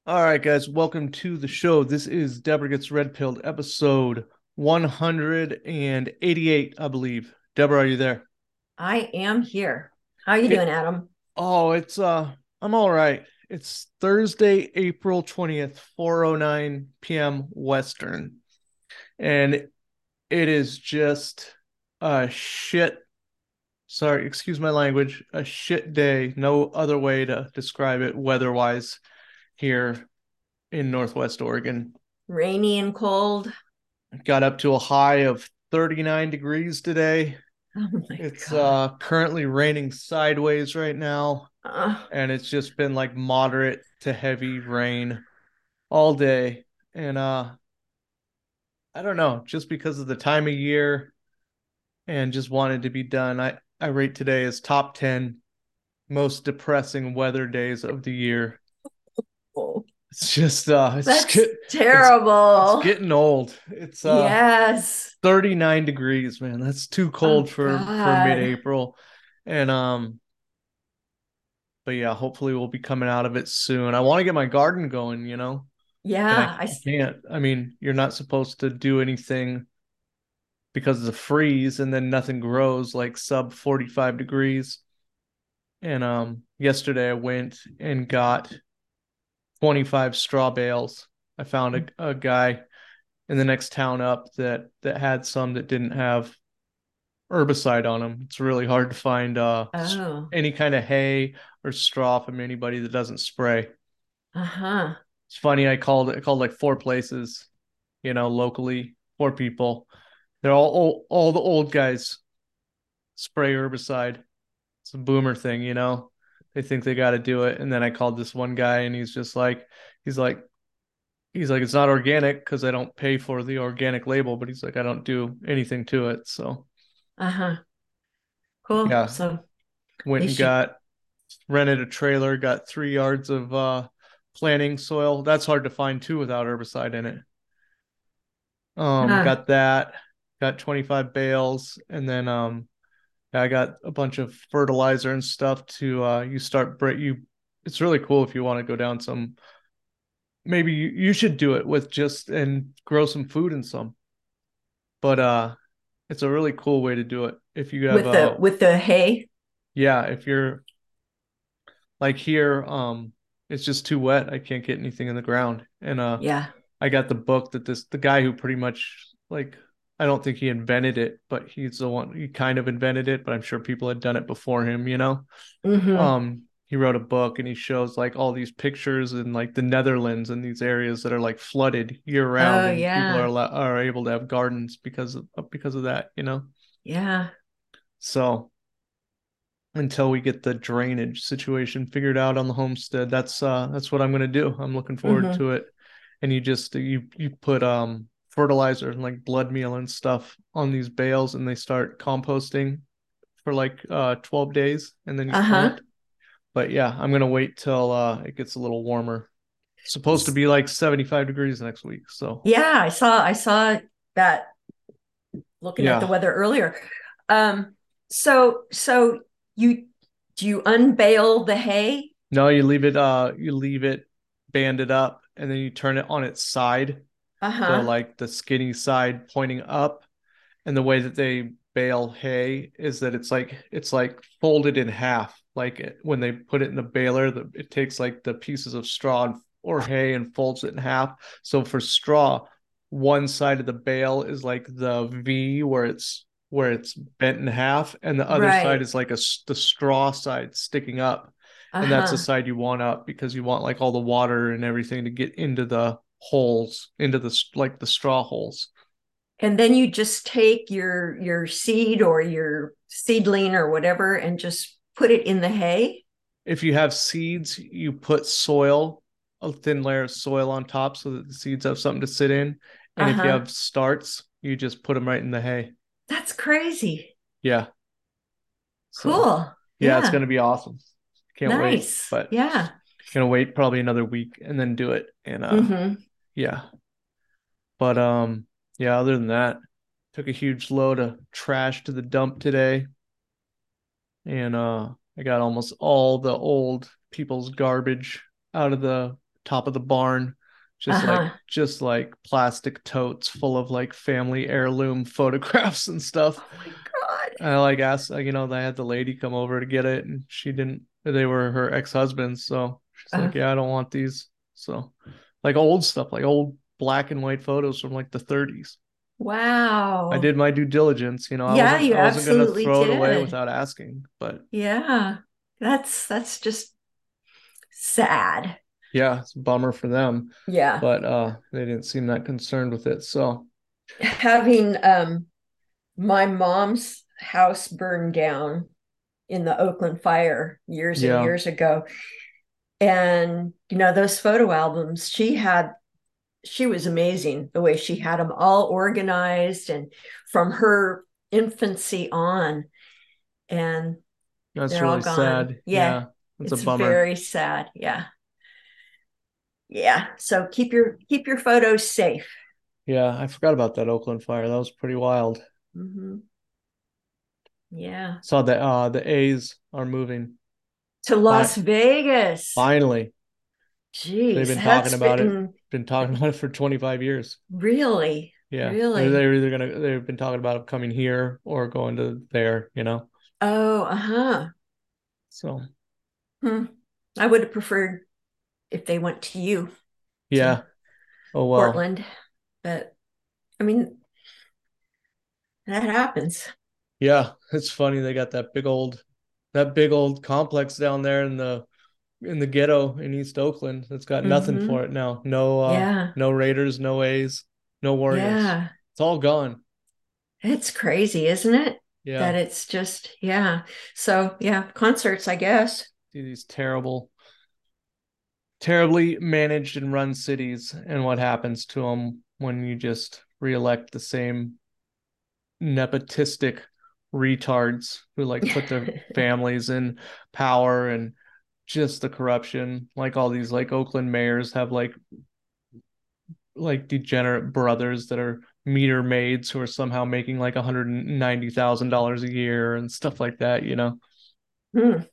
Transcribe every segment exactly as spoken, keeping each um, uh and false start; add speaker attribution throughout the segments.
Speaker 1: All right, guys, welcome to the show. This is Deborah Gets Red Pilled, episode one hundred eighty-eight, I believe. Deborah, are you there?
Speaker 2: I am here. How you doing,
Speaker 1: It,
Speaker 2: Adam?
Speaker 1: oh, it's uh I'm all right. It's Thursday, April twentieth, four oh nine p m. Western, and it is just a shit, sorry, excuse my language, a shit day. No other way to describe it weather-wise here in Northwest Oregon.
Speaker 2: Rainy and cold.
Speaker 1: Got up to a high of thirty-nine degrees today.
Speaker 2: Oh my
Speaker 1: It's
Speaker 2: God.
Speaker 1: uh currently raining sideways right now,
Speaker 2: Uh,
Speaker 1: and it's just been like moderate to heavy rain all day. And uh I don't know, just because of the time of year and just wanted to be done. I I rate today as top ten most depressing weather days of the year.
Speaker 2: oh,
Speaker 1: It's just uh it's
Speaker 2: that's
Speaker 1: get it's it's
Speaker 2: terrible.
Speaker 1: getting old. It's uh
Speaker 2: Yes.
Speaker 1: thirty-nine degrees, man. That's too
Speaker 2: Oh
Speaker 1: cold for for
Speaker 2: God.
Speaker 1: mid-April. And um but yeah, hopefully we'll be coming out of it soon. I want to get my garden going, you know. And I
Speaker 2: Yeah. I. s-
Speaker 1: can't. I mean, you're not supposed to do anything because of the freeze and then nothing grows like sub forty-five degrees. And um yesterday I went and got twenty-five straw bales. I found a, a guy in the next town up that that had some that didn't have herbicide on them. It's really hard to find uh
Speaker 2: Oh.
Speaker 1: any kind of hay or straw from anybody that doesn't spray.
Speaker 2: Uh-huh.
Speaker 1: It's funny. I called I called like four places, you know, locally, four people. They're all all, all the old guys spray herbicide. It's a boomer thing, you know. They think they got to do it, and then I called this one guy, and he's just like, he's like, he's like, it's not organic because I don't pay for the organic label, but he's like, I don't do anything to it. So
Speaker 2: Uh-huh. Cool.
Speaker 1: yeah,
Speaker 2: So at
Speaker 1: went and
Speaker 2: least you.
Speaker 1: got rented a trailer, got three yards of uh planting soil. That's hard to find too without herbicide in it. Um,
Speaker 2: Uh,
Speaker 1: got that, got twenty-five bales, and then um I got a bunch of fertilizer and stuff to uh you start bre- you it's really cool if you want to go down some, maybe you, you should do it with just and grow some food in some. But uh it's a really cool way to do it. If you have
Speaker 2: with the
Speaker 1: uh
Speaker 2: with the hay.
Speaker 1: yeah, if you're like here, um it's just too wet. I can't get anything in the ground. And uh
Speaker 2: Yeah.
Speaker 1: I got the book that this the guy who pretty much like, I don't think he invented it, but he's the one, he kind of invented it, but I'm sure people had done it before him, you know.
Speaker 2: Mm-hmm.
Speaker 1: Um he wrote a book and he shows like all these pictures in like the Netherlands and these areas that are like flooded year round,
Speaker 2: Oh
Speaker 1: and people are
Speaker 2: yeah.
Speaker 1: are able to have gardens because of because of that, you know.
Speaker 2: Yeah.
Speaker 1: So until we get the drainage situation figured out on the homestead, that's uh that's what I'm gonna do. I'm looking forward
Speaker 2: Mm-hmm.
Speaker 1: to it. And you just you you put um fertilizer and like blood meal and stuff on these bales, and they start composting for like uh twelve days, and then you
Speaker 2: Uh-huh.
Speaker 1: plant. But yeah, I'm gonna wait till uh it gets a little warmer. It's supposed to be like seventy-five degrees next week. So
Speaker 2: Yeah, I saw I saw that looking at the
Speaker 1: yeah.
Speaker 2: weather earlier. Um, so so you do you unbale the hay?
Speaker 1: No, you leave it uh you leave it banded up, and then you turn it on its side. So
Speaker 2: Uh-huh.
Speaker 1: like the skinny side pointing up, and the way that they bale hay is that it's like it's like folded in half. Like it, when they put it in the baler, the, it takes like the pieces of straw or hay and folds it in half. So for straw, one side of the bale is like the V where it's where it's bent in half, and the other side
Speaker 2: Right.
Speaker 1: is like a the straw side sticking up, and that's the
Speaker 2: Uh-huh.
Speaker 1: side you want up because you want like all the water and everything to get into the holes, into the like the straw holes.
Speaker 2: And then you just take your your seed or your seedling or whatever and just put it in the hay.
Speaker 1: If you have seeds, you put soil, a thin layer of soil on top so that the seeds have something to sit in. And if you
Speaker 2: Uh-huh.
Speaker 1: have starts, you just put them right in the hay.
Speaker 2: That's crazy.
Speaker 1: Yeah. So,
Speaker 2: Cool.
Speaker 1: yeah, it's going
Speaker 2: Yeah.
Speaker 1: to be awesome. Can't wait.
Speaker 2: Nice.
Speaker 1: But
Speaker 2: Yeah.
Speaker 1: gonna wait probably another week and then do it. And uh
Speaker 2: Mm-hmm.
Speaker 1: yeah. But um yeah, other than that, took a huge load of trash to the dump today, and uh I got almost all the old people's garbage out of the top of the barn, just like
Speaker 2: Uh-huh.
Speaker 1: just like plastic totes full of like family heirloom photographs and stuff.
Speaker 2: Oh my God.
Speaker 1: I like asked, like, you know, I had the lady come over to get it, and she didn't. They were her ex-husbands, so she's
Speaker 2: Uh,
Speaker 1: like, "Yeah, I don't want these." So, like old stuff, like old black and white photos from like the thirties. I
Speaker 2: wow.
Speaker 1: did my due diligence, you know. I
Speaker 2: Yeah,
Speaker 1: wasn't
Speaker 2: you
Speaker 1: I wasn't gonna
Speaker 2: absolutely
Speaker 1: throw it away
Speaker 2: did.
Speaker 1: without asking, but
Speaker 2: Yeah. That's that's just sad.
Speaker 1: yeah, it's a bummer for them.
Speaker 2: Yeah.
Speaker 1: But uh, they didn't seem that concerned with it. So
Speaker 2: Having um my mom's house burned down in the Oakland fire years and
Speaker 1: yeah,
Speaker 2: years ago. And you know, those photo albums, she had she was amazing the way she had them all organized and from her infancy on, and
Speaker 1: that's
Speaker 2: they're all
Speaker 1: really
Speaker 2: gone.
Speaker 1: sad.
Speaker 2: Yeah,
Speaker 1: Yeah, it's a
Speaker 2: it's
Speaker 1: bummer.
Speaker 2: very sad. Yeah. Yeah. So keep your keep your photos safe.
Speaker 1: Yeah, I forgot about that Oakland fire. That was pretty wild.
Speaker 2: Mm-hmm. Yeah.
Speaker 1: Saw that uh the A's are moving.
Speaker 2: To
Speaker 1: Fi-
Speaker 2: Las Vegas.
Speaker 1: Finally. They've
Speaker 2: Geez,
Speaker 1: been talking
Speaker 2: that's
Speaker 1: about it.
Speaker 2: been
Speaker 1: Been talking about it for twenty-five years.
Speaker 2: really,
Speaker 1: Yeah. They're
Speaker 2: really.
Speaker 1: they're either gonna they've been talking about coming here or going to there, you know.
Speaker 2: Oh, uh-huh.
Speaker 1: So
Speaker 2: Hmm. I would have preferred if they went to you, to
Speaker 1: yeah. Oh well.
Speaker 2: Portland, but I mean, that happens.
Speaker 1: Yeah. It's funny they got that big old that big old complex down there in the in the ghetto in East Oakland that's got nothing
Speaker 2: Mm-hmm.
Speaker 1: for it now. No uh
Speaker 2: Yeah.
Speaker 1: no Raiders, no A's, no Warriors.
Speaker 2: Yeah.
Speaker 1: It's all gone.
Speaker 2: It's crazy, isn't it?
Speaker 1: Yeah.
Speaker 2: That it's just, yeah. So, yeah, concerts, I guess.
Speaker 1: See these terrible terribly managed and run cities and what happens to them when you just reelect the same nepotistic retards who like put their families in power, and just the corruption. Like all these like Oakland mayors have like like degenerate brothers that are meter maids who are somehow making like one hundred ninety thousand dollars a year and stuff like that, you know.
Speaker 2: Hmm.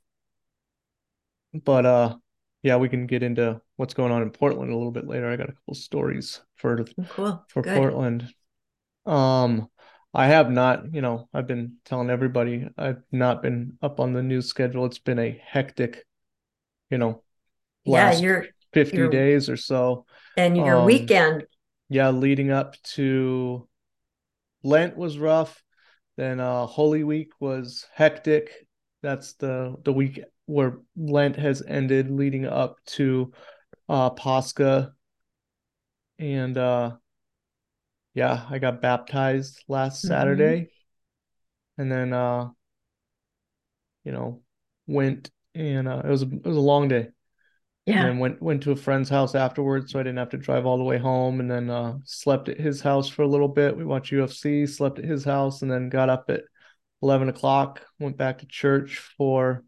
Speaker 1: But uh yeah, we can get into what's going on in Portland a little bit later. I got a couple stories for
Speaker 2: Cool.
Speaker 1: for
Speaker 2: Good.
Speaker 1: Portland. Um, I have not, you know, I've been telling everybody I've not been up on the news schedule. It's been a hectic, you know,
Speaker 2: Yeah,
Speaker 1: last
Speaker 2: your
Speaker 1: fifty
Speaker 2: your
Speaker 1: days or so.
Speaker 2: and your
Speaker 1: Um,
Speaker 2: weekend.
Speaker 1: yeah, leading up to Lent was rough. Then uh Holy Week was hectic. That's the the week where Lent has ended, leading up to uh Pascha. And uh yeah, I got baptized last
Speaker 2: Hmm.
Speaker 1: Saturday, and then uh you know, went and uh, it was a, it was a long day. And
Speaker 2: Yeah.
Speaker 1: then went went to a friend's house afterwards, so I didn't have to drive all the way home. And then uh, slept at his house for a little bit. We watched U F C, slept at his house, and then got up at eleven o'clock. Went back to church for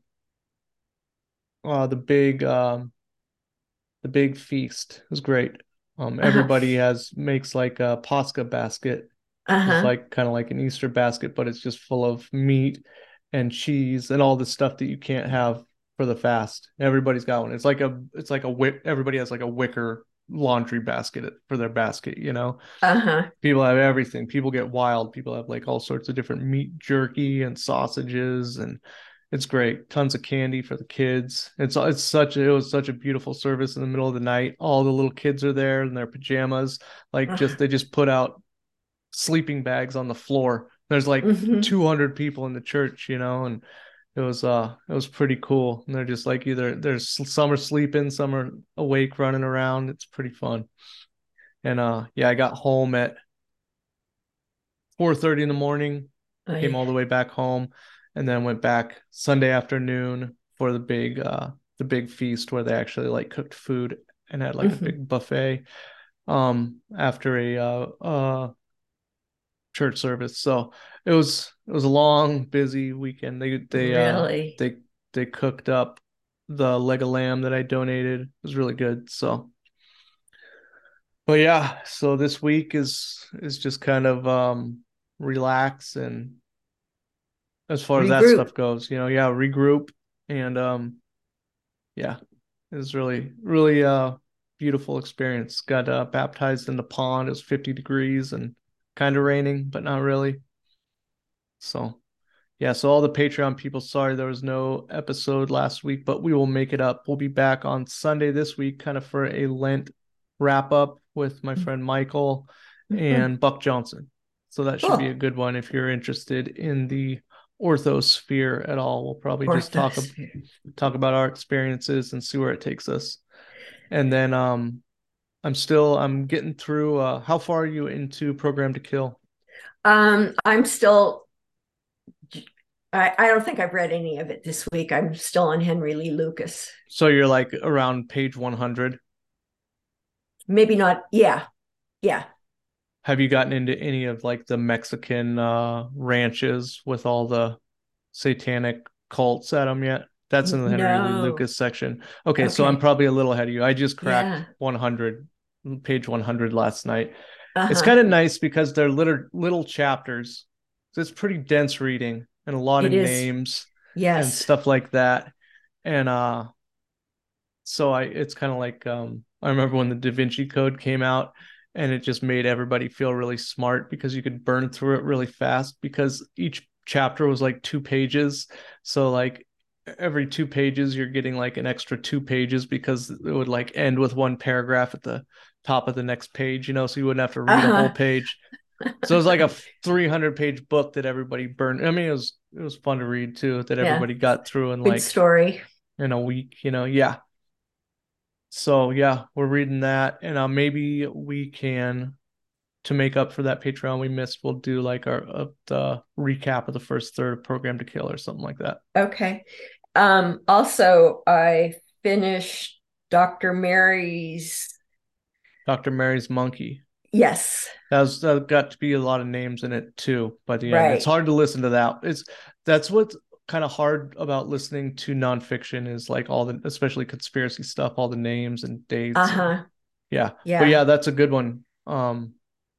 Speaker 1: uh, the big um, the big feast. It was great. Um,
Speaker 2: Uh-huh.
Speaker 1: everybody has makes like a Pascha basket. It's
Speaker 2: Uh-huh.
Speaker 1: like kind of like an Easter basket, but it's just full of meat and cheese and all the stuff that you can't have for the fast. Everybody's got one. It's like a it's like a wick. Everybody has like a wicker laundry basket for their basket, you know.
Speaker 2: Uh-huh.
Speaker 1: People have everything. People get wild. People have like all sorts of different meat jerky and sausages, and it's great. Tons of candy for the kids. It's it's such a, it was such a beautiful service in the middle of the night. All the little kids are there in their pajamas. Like just
Speaker 2: Uh-huh.
Speaker 1: they just put out sleeping bags on the floor. There's like
Speaker 2: Hmm.
Speaker 1: two hundred people in the church, you know, and it was uh it was pretty cool. And they're just like either there's some are sleeping, some are awake running around. It's pretty fun. And uh yeah, I got home at four thirty in the morning, came all the way back home, and then went back Sunday afternoon for the big uh the big feast where they actually like cooked food and had like a
Speaker 2: Hmm.
Speaker 1: big buffet um after a uh uh church service. So it was it was a long, busy weekend. They they uh
Speaker 2: Really?
Speaker 1: they they cooked up the leg of lamb that I donated. It was really good. So, but yeah, so this week is is just kind of um relax, and as far as that
Speaker 2: Regroup.
Speaker 1: stuff goes, you know, yeah, regroup, and um yeah, it's really really uh beautiful experience. Got uh, baptized in the pond. It was fifty degrees and kind of raining, but not really. So yeah, so all the Patreon people, sorry there was no episode last week, but we will make it up. We'll be back on Sunday this week, kind of for a Lent wrap up with my friend Michael
Speaker 2: Mhm.
Speaker 1: and Buck Johnson. So that should be a
Speaker 2: Cool.
Speaker 1: good one if you're interested in the orthosphere at all. We'll probably just talk
Speaker 2: Orthosphere.
Speaker 1: talk about our experiences and see where it takes us. And then um I'm still I'm getting through uh how far are you into Program to Kill?
Speaker 2: Um, I'm still, I, I don't think I've read any of it this week. I'm still on Henry Lee Lucas.
Speaker 1: So you're like around page one hundred.
Speaker 2: Maybe not. Yeah. Yeah.
Speaker 1: Have you gotten into any of like the Mexican uh ranches with all the satanic cults at them yet? That's in the Henry Lee
Speaker 2: No.
Speaker 1: Lucas section. Okay, so I'm
Speaker 2: Okay.
Speaker 1: probably a little ahead of you. I just cracked
Speaker 2: Yeah.
Speaker 1: one hundred, page one hundred last night. It's
Speaker 2: Uh-huh.
Speaker 1: kind of nice because they're little little chapters. So it's pretty dense reading and a lot of
Speaker 2: It is.
Speaker 1: names and
Speaker 2: Yes.
Speaker 1: stuff like that. And uh so I it's kind of like um I remember when the Da Vinci Code came out and it just made everybody feel really smart because you could burn through it really fast because each chapter was like two pages. So like every two pages you're getting like an extra two pages because it would like end with one paragraph at the top of the next page, you know, so you wouldn't have to read a whole
Speaker 2: Uh-huh.
Speaker 1: page. So it was like a three hundred page book that everybody burned. I mean, it was it was fun to read too that
Speaker 2: Yeah.
Speaker 1: everybody got through in
Speaker 2: Good
Speaker 1: like
Speaker 2: story.
Speaker 1: in a week, you know. Yeah, so yeah, we're reading that, and uh, maybe we can to make up for that Patreon we missed. We'll do like our uh, the recap of the first third of Program to Kill or something like that.
Speaker 2: Okay. Um, also, I finished Doctor Mary's.
Speaker 1: Doctor Mary's Monkey.
Speaker 2: Yes.
Speaker 1: That was that got to be a lot of names in it too. By the end, it's
Speaker 2: Right.
Speaker 1: hard to listen to that. It's that's what's kind of hard about listening to nonfiction is like all the especially conspiracy stuff, all the names and dates and
Speaker 2: Uh-huh.
Speaker 1: yeah. But
Speaker 2: Yeah.
Speaker 1: yeah, that's a good one. Um,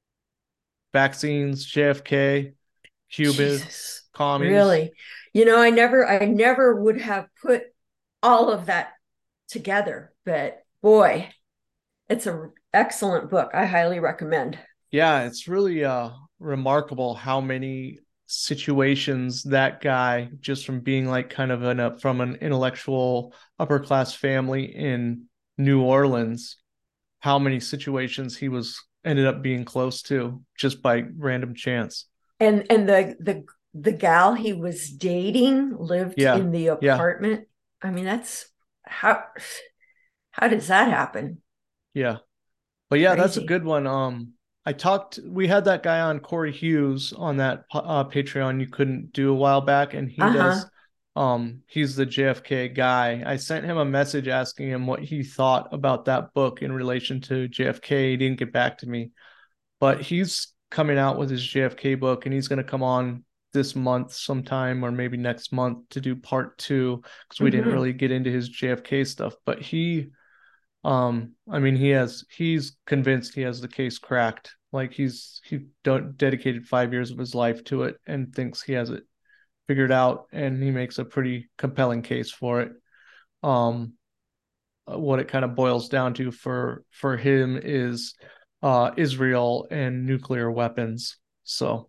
Speaker 1: vaccines, J F K, Cuba,
Speaker 2: Jesus.
Speaker 1: commies.
Speaker 2: Really. You know, I never I never would have put all of that together, but boy, it's an excellent book. I highly recommend.
Speaker 1: Yeah, it's really uh remarkable how many situations that guy just from being like kind of an uh, from an intellectual upper class family in New Orleans, how many situations he was ended up being close to just by random chance.
Speaker 2: And and the the the gal he was dating lived
Speaker 1: Yeah.
Speaker 2: in the
Speaker 1: Yeah.
Speaker 2: apartment. I mean, that's how how does that happen?
Speaker 1: Yeah. But yeah, that's a
Speaker 2: Crazy.
Speaker 1: good one. Um, I talked. We had that guy on, Corey Hughes, on that uh, Patreon you couldn't do a while back, and he does.
Speaker 2: Uh-huh.
Speaker 1: Um, he's the J F K guy. I sent him a message asking him what he thought about that book in relation to J F K. He didn't get back to me, but he's coming out with his J F K book, and he's going to come on this month sometime, or maybe next month, to do part two because we didn't
Speaker 2: Mm-hmm.
Speaker 1: really get into his J F K stuff. But he um, I mean, he has he's convinced he has the case cracked. Like he's he don't dedicated five years of his life to it and thinks he has it figured out, and he makes a pretty compelling case for it. Um, what it kind of boils down to for for him is uh Israel and nuclear weapons. So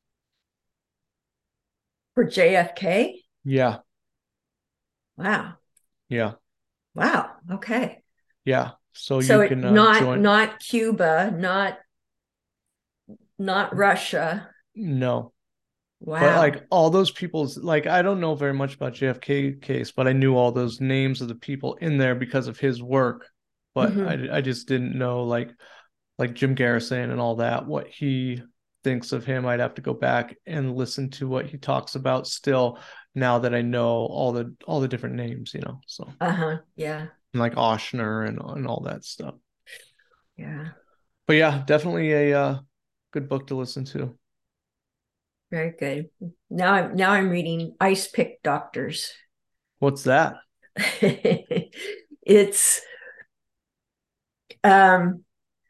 Speaker 2: For J F K?
Speaker 1: yeah,
Speaker 2: Wow.
Speaker 1: yeah,
Speaker 2: Wow. Okay.
Speaker 1: yeah. So
Speaker 2: So
Speaker 1: you
Speaker 2: it
Speaker 1: can uh,
Speaker 2: not
Speaker 1: join.
Speaker 2: not Cuba, not not Russia.
Speaker 1: No, but
Speaker 2: Wow.
Speaker 1: like all those people's like I don't know very much about J F K case, but I knew all those names of the people in there because of his work. But
Speaker 2: Mm-hmm.
Speaker 1: I I just didn't know like like Jim Garrison and all that what he thinks of him. I'd have to go back and listen to what he talks about still now that I know all the all the different names, you know. So
Speaker 2: Uh-huh. Yeah.
Speaker 1: and like Oshner and and all that stuff.
Speaker 2: Yeah.
Speaker 1: But yeah, definitely a uh, good book to listen to.
Speaker 2: Very good. Now I'm now I'm reading Ice Pick Doctors.
Speaker 1: What's that?
Speaker 2: It's um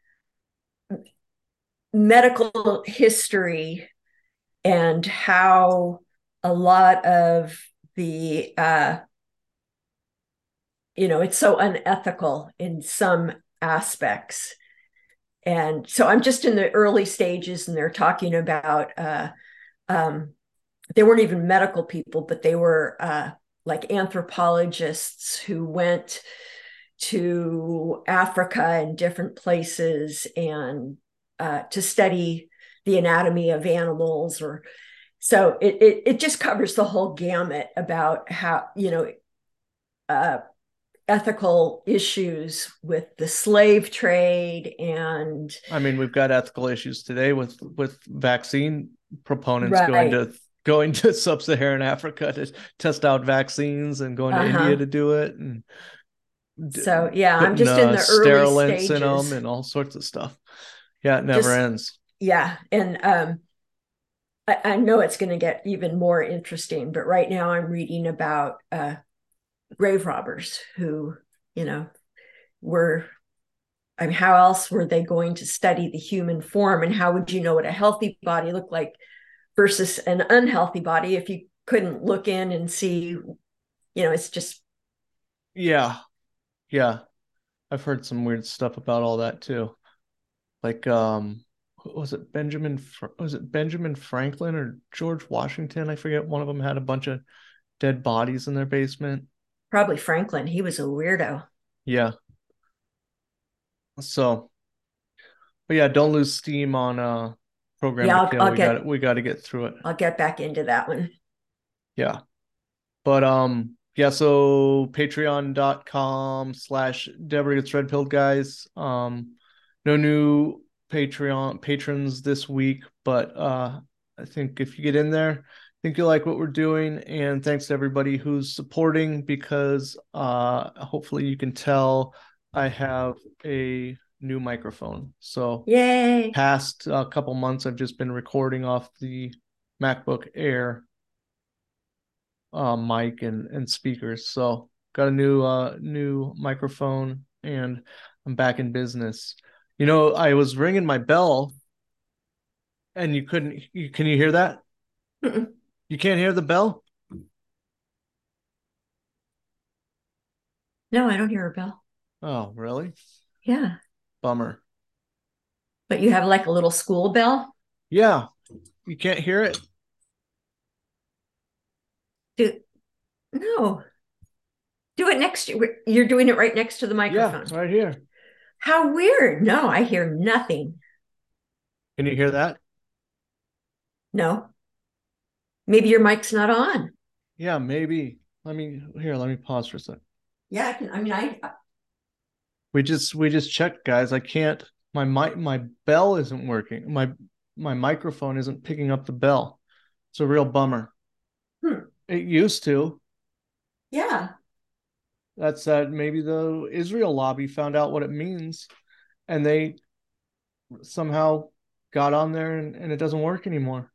Speaker 2: medical history and how a lot of the uh you know it's so unethical in some aspects. And so I'm just in the early stages, and they're talking about, uh, um, they weren't even medical people, but they were uh, like anthropologists who went to Africa and different places and uh, to study the anatomy of animals. Or so it, it it just covers the whole gamut about how, you know, uh, ethical issues with the slave trade. And
Speaker 1: I mean, we've got ethical issues today with with vaccine proponents going
Speaker 2: right.
Speaker 1: to going to sub-Saharan Africa to test out vaccines and going to India
Speaker 2: Uh-huh.
Speaker 1: to do it and
Speaker 2: So yeah, I'm
Speaker 1: putting
Speaker 2: just in
Speaker 1: uh,
Speaker 2: the early
Speaker 1: sterilants in
Speaker 2: stages.
Speaker 1: them and all sorts of stuff. Yeah, it never
Speaker 2: Just
Speaker 1: ends.
Speaker 2: yeah. And um I, I know it's going to get even more interesting, but right now I'm reading about uh grave robbers who, you know, were, I mean, how else were they going to study the human form, and how would you know what a healthy body looked like versus an unhealthy body if you couldn't look in and see, you know, it's just.
Speaker 1: Yeah, yeah. I've heard some weird stuff about all that too. Like, um, was it Benjamin? Was it Benjamin Franklin or George Washington? I forget. One of them had a bunch of dead bodies in their basement.
Speaker 2: Probably Franklin. He was a weirdo.
Speaker 1: Yeah. So, but yeah, don't lose steam on uh Program
Speaker 2: Yeah,
Speaker 1: to
Speaker 2: I'll,
Speaker 1: Kill.
Speaker 2: I'll
Speaker 1: We got
Speaker 2: get
Speaker 1: it. We got to get through it.
Speaker 2: I'll get back into that one.
Speaker 1: Yeah. But um, yeah, so patreon.com slash Deborah gets red pilled, guys. Um, no new Patreon patrons this week, but uh I think if you get in there, I think you'll like what we're doing. And thanks to everybody who's supporting, because uh hopefully you can tell I have a new microphone. So
Speaker 2: Yay.
Speaker 1: past a uh, couple months I've just been recording off the MacBook Air uh, mic and and speakers. So got a new uh new microphone, and I'm back in business. You know, I was ringing my bell and you couldn't you, can you hear that?
Speaker 2: Mm-mm.
Speaker 1: You can't hear the bell?
Speaker 2: No, I don't hear a bell.
Speaker 1: Oh, really?
Speaker 2: Yeah.
Speaker 1: Bummer.
Speaker 2: But you have like a little school bell?
Speaker 1: Yeah, you can't hear it?
Speaker 2: Do no. Do it next to, you're doing it right next to the
Speaker 1: Yeah,
Speaker 2: microphone.
Speaker 1: right here.
Speaker 2: How weird. No, I hear nothing.
Speaker 1: Can you hear that?
Speaker 2: No. Maybe your mic's not on.
Speaker 1: Yeah, maybe. Let me here, let me pause for a second.
Speaker 2: Yeah, I can. I mean, I.
Speaker 1: We just we just checked, guys. I can't my mic my bell isn't working. My my microphone isn't picking up the bell. It's a real bummer.
Speaker 2: Hmm.
Speaker 1: It used to.
Speaker 2: Yeah.
Speaker 1: That's that maybe the Israel lobby found out what it means and they somehow got on there and, and it doesn't work anymore.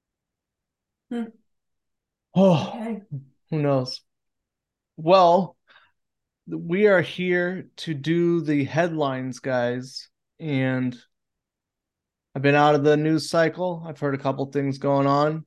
Speaker 2: Hmm.
Speaker 1: Oh,
Speaker 2: Okay.
Speaker 1: who knows? Well, we are here to do the headlines, guys. And I've been out of the news cycle. I've heard a couple things going on.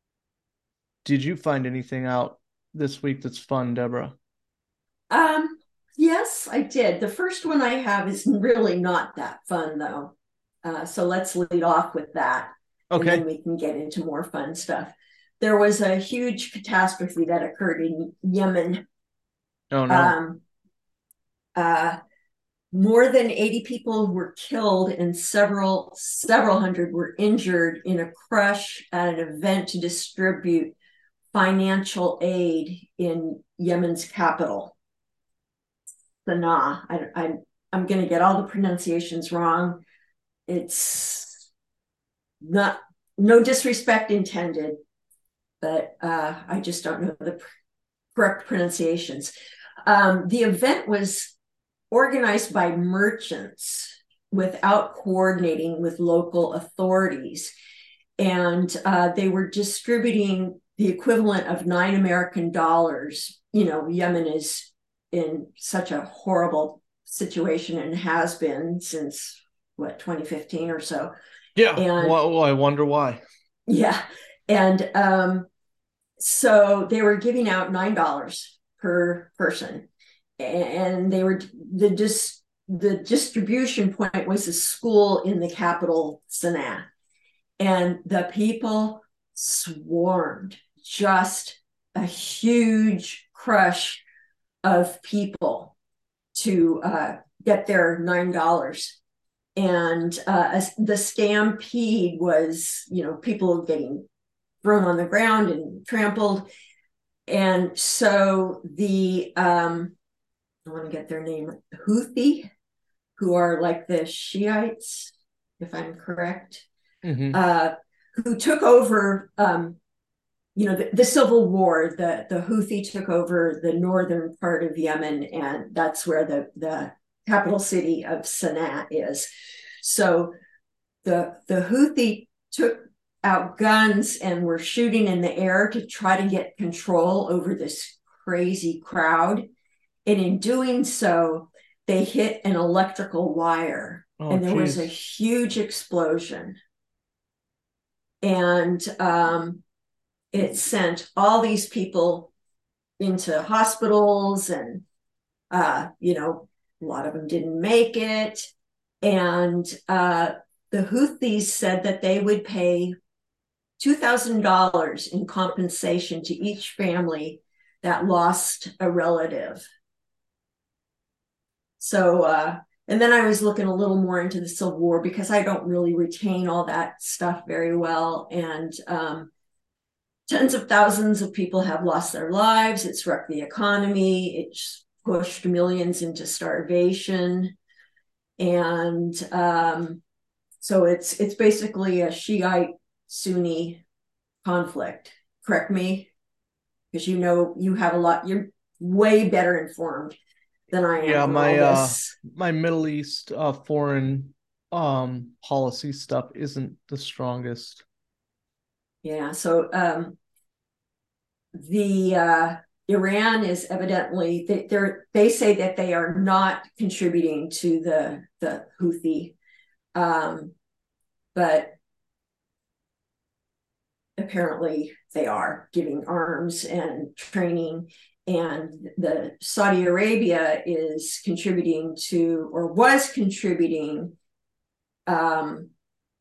Speaker 1: Did you find anything out this week that's fun, Deborah?
Speaker 2: Um. Yes, I did. The first one I have is really not that fun, though. Uh, so let's lead off with that, and then
Speaker 1: Okay.
Speaker 2: we can get into more fun stuff. There was a huge catastrophe that occurred in Yemen.
Speaker 1: Oh no.
Speaker 2: Um, uh, More than eighty people were killed and several several hundred were injured in a crush at an event to distribute financial aid in Yemen's capital, Sana'a. I, I, I'm going to get all the pronunciations wrong. It's not, no disrespect intended, but uh, I just don't know the correct pronunciations. Um, the event was organized by merchants without coordinating with local authorities. And uh, they were distributing the equivalent of nine American dollars. You know, Yemen is in such a horrible situation and has been since what, twenty fifteen or so.
Speaker 1: Yeah.
Speaker 2: And
Speaker 1: Well, I wonder why.
Speaker 2: yeah. And um, so they were giving out nine dollars per person. And they were the dis the distribution point was a school in the capital, Sanaa, and the people swarmed, just a huge crush of people to uh, get their nine dollars. And uh, the stampede was, you know, people getting thrown on the ground and trampled. And so the, um, I want to get their name, Houthi, who are like the Shiites, if I'm correct,
Speaker 1: Mm-hmm.
Speaker 2: uh, who took over, um, you know, the, the civil war. The the Houthi took over the northern part of Yemen, and that's where the the capital city of Sana'a is. So the the Houthi took out guns and were shooting in the air to try to get control over this crazy crowd. And in doing so, they hit an electrical wire,
Speaker 1: Oh,
Speaker 2: and there was a
Speaker 1: geez.
Speaker 2: huge explosion. And um, it sent all these people into hospitals, and uh, you know, a lot of them didn't make it. And uh, the Houthis said that they would pay two thousand dollars in compensation to each family that lost a relative. So, uh, and then I was looking a little more into the Civil War because I don't really retain all that stuff very well. And um, tens of thousands of people have lost their lives. It's wrecked the economy. It's pushed millions into starvation. And um, so it's it's basically a Shiite Sunni conflict. Correct me, because you know you have a lot. You're way better informed than I am
Speaker 1: Yeah,
Speaker 2: on all
Speaker 1: my uh
Speaker 2: this.
Speaker 1: my Middle East uh foreign um policy stuff isn't the strongest.
Speaker 2: Yeah. So um, the uh, Iran is evidently they, they're they say that they are not contributing to the the Houthi, um, but apparently they are giving arms and training. And the Saudi Arabia is contributing to, or was contributing, um,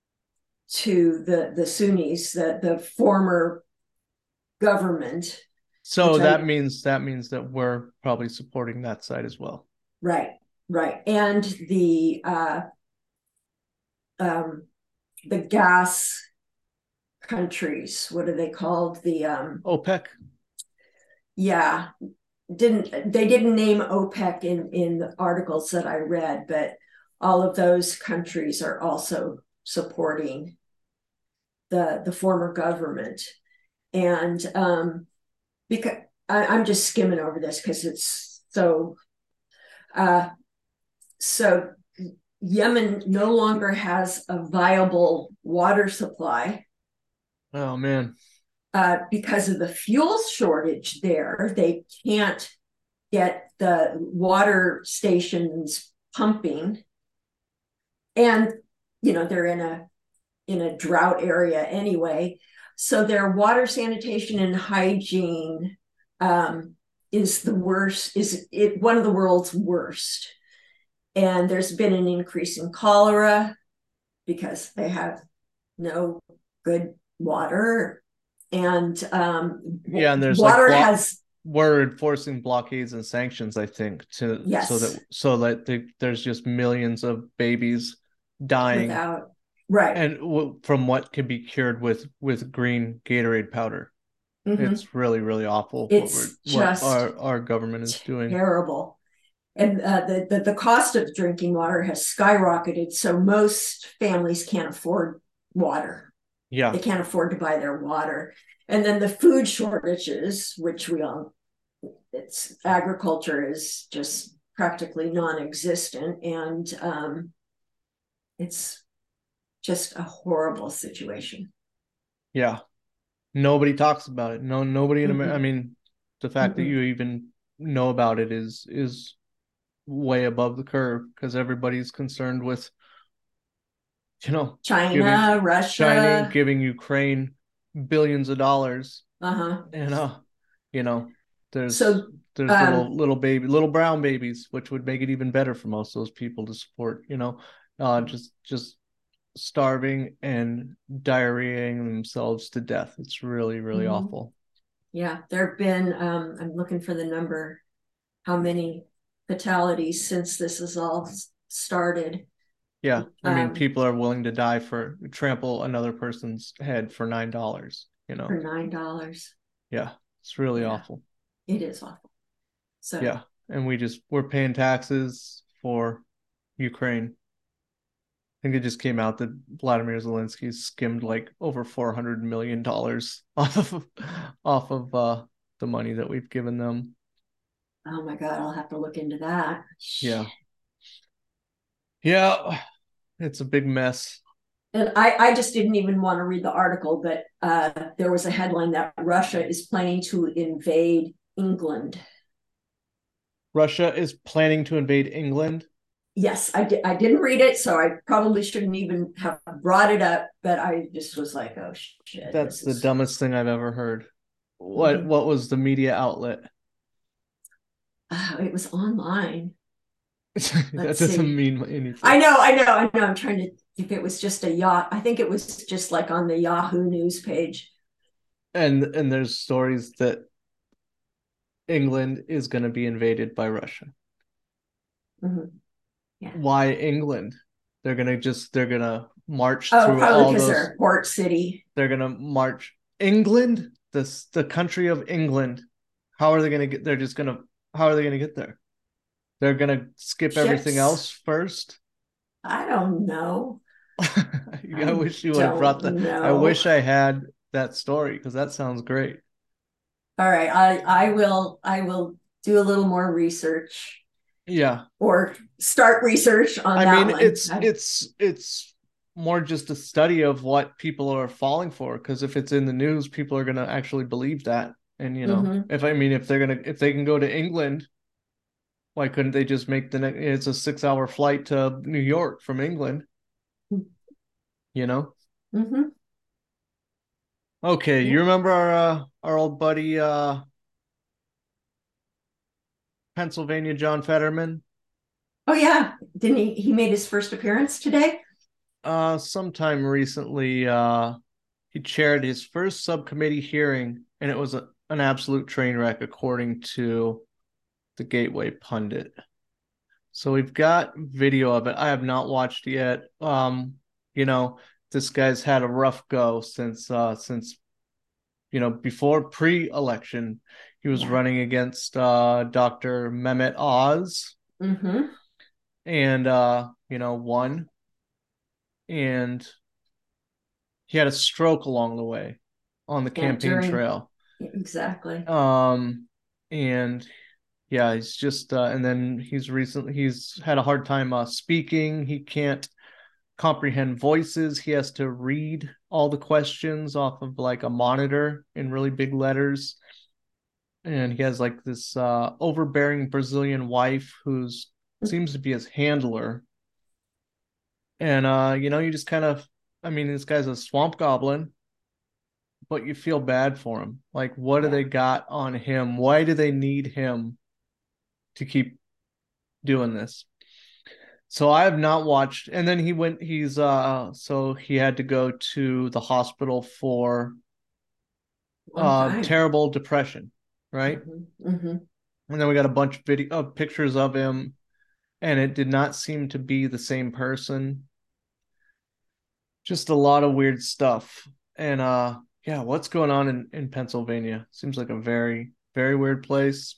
Speaker 2: to the the Sunnis, the the former government,
Speaker 1: So
Speaker 2: which
Speaker 1: that
Speaker 2: I
Speaker 1: means that means that we're probably supporting that side as well.
Speaker 2: right, right, and the uh, um, the gas countries. What are they called? The um,
Speaker 1: OPEC.
Speaker 2: yeah, didn't they didn't name OPEC in in the articles that I read, but all of those countries are also supporting the the former government. And um, because I, I'm just skimming over this because it's so uh, so Yemen no longer has a viable water supply
Speaker 1: Oh man.
Speaker 2: uh, because of the fuel shortage there. They can't get the water stations pumping, and you know they're in a in a drought area anyway. So their water sanitation and hygiene um, is the worst. Is it one of the world's worst? And there's been an increase in cholera because they have no good water. And um,
Speaker 1: Yeah, and there's like
Speaker 2: water
Speaker 1: block
Speaker 2: has,
Speaker 1: we're enforcing blockades and sanctions, I think, to so
Speaker 2: yes,
Speaker 1: that so that the, there's just millions of babies dying
Speaker 2: without, right.
Speaker 1: and w- from what can be cured with with green Gatorade powder.
Speaker 2: Mm-hmm.
Speaker 1: It's really really awful what we're
Speaker 2: It's
Speaker 1: what
Speaker 2: just
Speaker 1: our our government is doing.
Speaker 2: terrible. And uh, the, the the cost of drinking water has skyrocketed, so most families can't afford water. They
Speaker 1: Yeah.
Speaker 2: can't afford to buy their water. And then the food shortages, which we all, it's agriculture is just practically non-existent, and um, it's just a horrible situation.
Speaker 1: Yeah. Nobody talks about it. No, nobody in America. I
Speaker 2: Mm-mm,
Speaker 1: mean, the fact that
Speaker 2: mm-mm.
Speaker 1: you even know about it is is way above the curve because everybody's concerned with, you know, giving
Speaker 2: China,
Speaker 1: China,
Speaker 2: Russia,
Speaker 1: giving Ukraine billions of dollars,
Speaker 2: uh-huh.
Speaker 1: and uh, you know, there's
Speaker 2: So
Speaker 1: there's
Speaker 2: Um,
Speaker 1: little little baby little brown babies, which would make it even better for most of those people to support, you know, uh just just starving and diarrheaing themselves to death. It's really, really
Speaker 2: mhm.
Speaker 1: awful.
Speaker 2: Yeah, there have been, um, I'm looking for the number, how many fatalities since this has all started.
Speaker 1: Yeah. I mean,
Speaker 2: Um,
Speaker 1: people are willing to die for trample another person's head for nine dollars, you
Speaker 2: for
Speaker 1: know.
Speaker 2: nine dollars.
Speaker 1: Yeah. It's really
Speaker 2: Yeah,
Speaker 1: awful.
Speaker 2: it is awful. So,
Speaker 1: Yeah. And we just we're paying taxes for Ukraine. I think it just came out that Vladimir Zelensky skimmed like over four hundred million dollars off of off of uh the money that we've given them.
Speaker 2: oh my God, I'll have to look into that.
Speaker 1: Yeah. Yeah, it's a big mess.
Speaker 2: And I, I just didn't even want to read the article, but uh, there was a headline that Russia is planning to invade England.
Speaker 1: Russia is planning to invade England.
Speaker 2: Yes, I, di- I didn't read it, so I probably shouldn't even have brought it up, but I just was like, oh shit,
Speaker 1: That's
Speaker 2: this
Speaker 1: the
Speaker 2: is.
Speaker 1: dumbest thing I've ever heard. What
Speaker 2: Mhm.
Speaker 1: what was the media outlet?
Speaker 2: Uh, it was online.
Speaker 1: That
Speaker 2: Let's
Speaker 1: doesn't
Speaker 2: see.
Speaker 1: mean
Speaker 2: I
Speaker 1: anything.
Speaker 2: know, I know, I know. I'm trying to, if it was just a yacht, I think it was just like on the Yahoo News page.
Speaker 1: And and there's stories that England is going to be invaded by Russia.
Speaker 2: Mhm. Yeah.
Speaker 1: Why England? They're going to just they're going to march
Speaker 2: Oh,
Speaker 1: through
Speaker 2: probably
Speaker 1: all
Speaker 2: because
Speaker 1: those.
Speaker 2: they're a port city.
Speaker 1: They're going to march England, the the country of England. How are they going to get? They're just going to. How are they going to get there? They're going to skip everything
Speaker 2: Ships.
Speaker 1: else first.
Speaker 2: I don't know.
Speaker 1: I
Speaker 2: I
Speaker 1: wish you would have brought
Speaker 2: don't
Speaker 1: the. I
Speaker 2: know.
Speaker 1: wish I had that story because that sounds great.
Speaker 2: All right, I I will I will do a little more research
Speaker 1: Yeah,
Speaker 2: or start research on
Speaker 1: I
Speaker 2: that
Speaker 1: mean
Speaker 2: one.
Speaker 1: it's
Speaker 2: I,
Speaker 1: it's it's more just a study of what people are falling for. Because if it's in the news, people are gonna actually believe that. And you know,
Speaker 2: mm-hmm.
Speaker 1: if I mean if they're gonna if they can go to England, why couldn't they just make the next? It's a six hour flight to New York from England. You know.
Speaker 2: Mm-hmm.
Speaker 1: Okay,
Speaker 2: Yeah.
Speaker 1: you remember our uh, our old buddy uh Pennsylvania John Fetterman?
Speaker 2: Oh yeah. Didn't he he made his first appearance today?
Speaker 1: Uh, sometime recently, uh, he chaired his first subcommittee hearing, and it was a, an absolute train wreck, according to the Gateway Pundit. So we've got video of it. I have not watched it yet. Um, you know, this guy's had a rough go since uh since you know before pre-election. He was
Speaker 2: Yeah.
Speaker 1: running against uh Doctor Mehmet Oz
Speaker 2: Mm-hmm.
Speaker 1: and uh, you know, won. And he had a stroke along the way on the
Speaker 2: Yeah,
Speaker 1: campaign
Speaker 2: during
Speaker 1: trail.
Speaker 2: exactly.
Speaker 1: Um, and yeah, he's just uh, and then he's recently he's had a hard time uh, speaking. He can't comprehend voices. He has to read all the questions off of like a monitor in really big letters. And he has like this uh, overbearing Brazilian wife who's seems to be his handler. And uh, you know, you just kind of, I mean, this guy's a swamp goblin, but you feel bad for him. Like, what do
Speaker 2: Yeah.
Speaker 1: they got on him? Why do they need him to keep doing this? So I have not watched. And then he went. He's uh. So he had to go to the hospital for
Speaker 2: One
Speaker 1: uh
Speaker 2: time.
Speaker 1: terrible depression, right?
Speaker 2: Mm-hmm. Mm-hmm.
Speaker 1: And then we got a bunch of video of pictures of him, and it did not seem to be the same person. Just a lot of weird stuff. And uh, yeah, what's going on in in Pennsylvania? Seems like a very very weird place.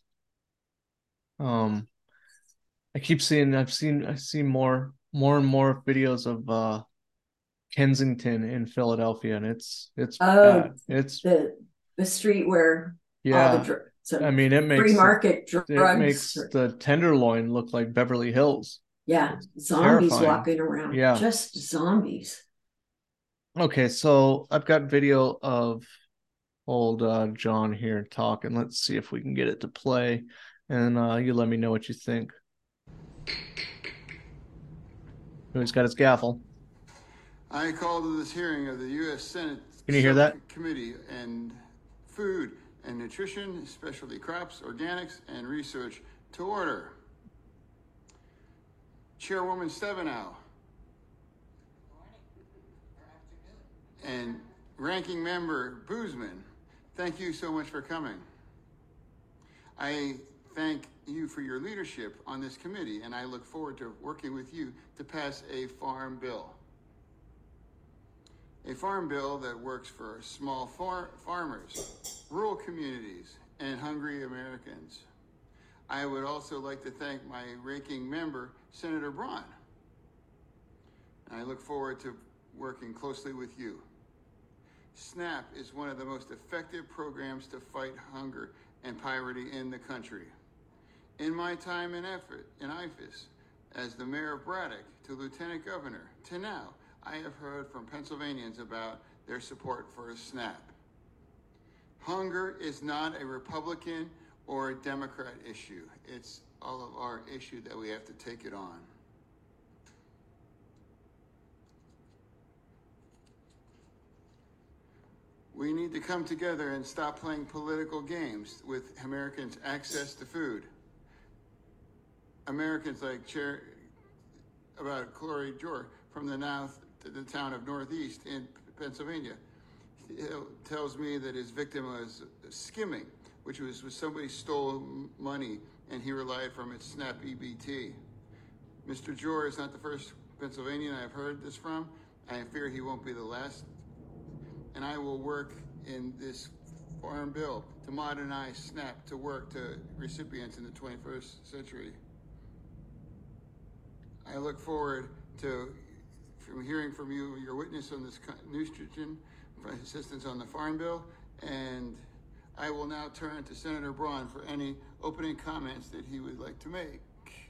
Speaker 1: Um, I keep seeing I've seen I see more more and more videos of uh Kensington in Philadelphia, and it's it's
Speaker 2: Oh,
Speaker 1: bad. It's
Speaker 2: the the street where all the
Speaker 1: yeah.
Speaker 2: dr-
Speaker 1: I
Speaker 2: some
Speaker 1: mean, it
Speaker 2: free
Speaker 1: makes it
Speaker 2: market
Speaker 1: it
Speaker 2: drugs.
Speaker 1: makes the Tenderloin look like Beverly Hills.
Speaker 2: Yeah,
Speaker 1: It's
Speaker 2: zombies
Speaker 1: terrifying.
Speaker 2: walking around.
Speaker 1: Yeah.
Speaker 2: Just zombies.
Speaker 1: Okay, so I've got video of old uh, John here talking. Let's see if we can get it to play, and uh, you let me know what you think. Oh, he's got his gavel.
Speaker 3: I call to this hearing of the U S Senate
Speaker 1: Can you hear that?
Speaker 3: Subcommittee and Food, and nutrition, specialty crops, organics, and research to order. Chairwoman Stabenow. And Ranking Member Boozman, thank you so much for coming. I thank you for your leadership on this committee, and I look forward to working with you to pass a farm bill. A farm bill that works for small far farmers, rural communities, and hungry Americans. I would also like to thank my ranking member, Senator Braun. I look forward to working closely with you. SNAP is one of the most effective programs to fight hunger and poverty in the country. In my time and effort in I F E S, as the mayor of Braddock to lieutenant governor to now, I have heard from Pennsylvanians about their support for SNAP. Hunger is not a Republican or a Democrat issue. It's all of our issue that we have to take it on. We need to come together and stop playing political games with Americans' access to food. Americans like Chair about Corey Jor from the north to the town of Northeast in Pennsylvania. He tells me that his victim was skimming, which was when somebody stole money and he relied from its SNAP E B T. Mister Jor is not the first Pennsylvanian I've heard this from. I fear he won't be the last. And I will work in this farm bill to modernize SNAP to work to recipients in the twenty-first century. I look forward to from hearing from you your witness on this nutrition assistance on the farm bill, and I will now turn to Senator Braun for any opening comments that he would like to make.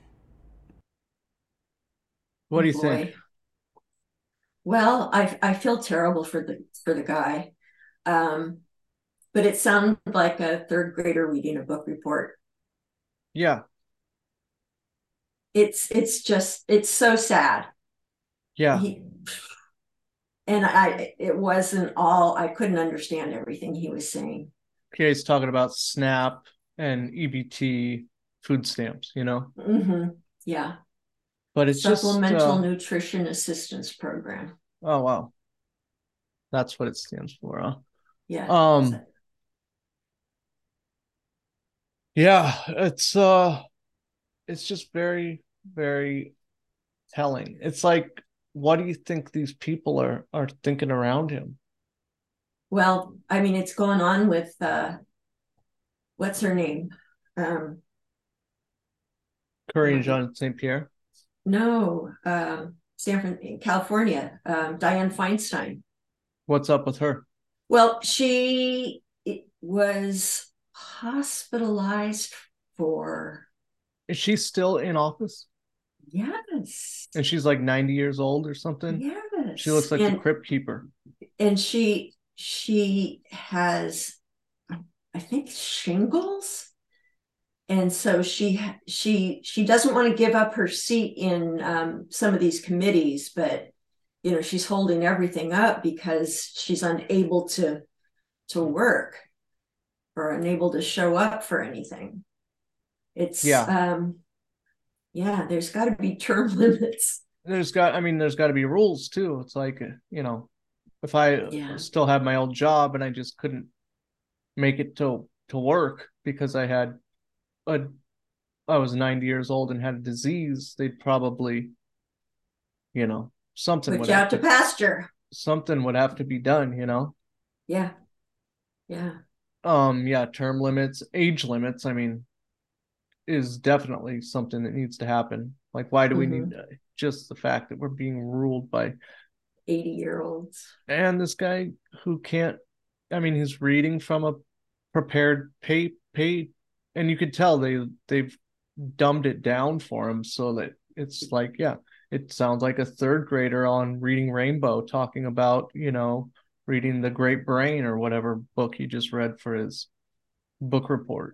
Speaker 1: What do you
Speaker 2: Boy.
Speaker 1: think?
Speaker 2: Well, I I feel terrible for the for the guy, um, but it sounded like a third grader reading a book report.
Speaker 1: Yeah.
Speaker 2: It's it's just it's so sad.
Speaker 1: Yeah.
Speaker 2: He, and I it wasn't all I couldn't understand everything he was saying.
Speaker 1: Okay, he's talking about SNAP and E B T food stamps, you know.
Speaker 2: Mm-hmm. Yeah.
Speaker 1: But it's
Speaker 2: Supplemental
Speaker 1: just uh,
Speaker 2: Nutrition Assistance Program.
Speaker 1: Oh wow, that's what it stands for, huh?
Speaker 2: Yeah.
Speaker 1: Um. Yeah, it's uh, it's just very, very telling. It's like, what do you think these people are are thinking around him?
Speaker 2: Well, I mean, it's going on with uh, what's her name? Um,
Speaker 1: Karine Jean-Saint Pierre.
Speaker 2: No, um, San Fran- California, um, Dianne Feinstein.
Speaker 1: What's up with her?
Speaker 2: Well, she was hospitalized for.
Speaker 1: Is she still in office?
Speaker 2: Yes.
Speaker 1: And she's like ninety years old or something?
Speaker 2: Yes.
Speaker 1: She looks like
Speaker 2: and,
Speaker 1: the Crypt Keeper.
Speaker 2: And she she has, I think, shingles. And so she she she doesn't want to give up her seat in um, some of these committees, but you know she's holding everything up because she's unable to to work or unable to show up for anything. It's
Speaker 1: yeah,
Speaker 2: um, yeah. There's got to be term limits.
Speaker 1: There's got, I mean, there's got to be rules too. It's like, you know, if I yeah. still have my old job and I just couldn't make it to to work because I had a I was ninety years old and had a disease, they'd probably, you know, something
Speaker 2: put
Speaker 1: would
Speaker 2: you
Speaker 1: have
Speaker 2: out to,
Speaker 1: to
Speaker 2: pasture.
Speaker 1: Something would have to be done, you know.
Speaker 2: Yeah, yeah.
Speaker 1: Um, yeah, term limits, age limits. I mean, is definitely something that needs to happen. Like, why do we mm-hmm. need uh, just the fact that we're being ruled by
Speaker 2: eighty year olds?
Speaker 1: And this guy who can't, I mean, he's reading from a prepared pay pay, and you could tell they they've dumbed it down for him so that it's like, yeah, it sounds like a third grader on Reading Rainbow talking about, you know, reading The Great Brain or whatever book he just read for his book report.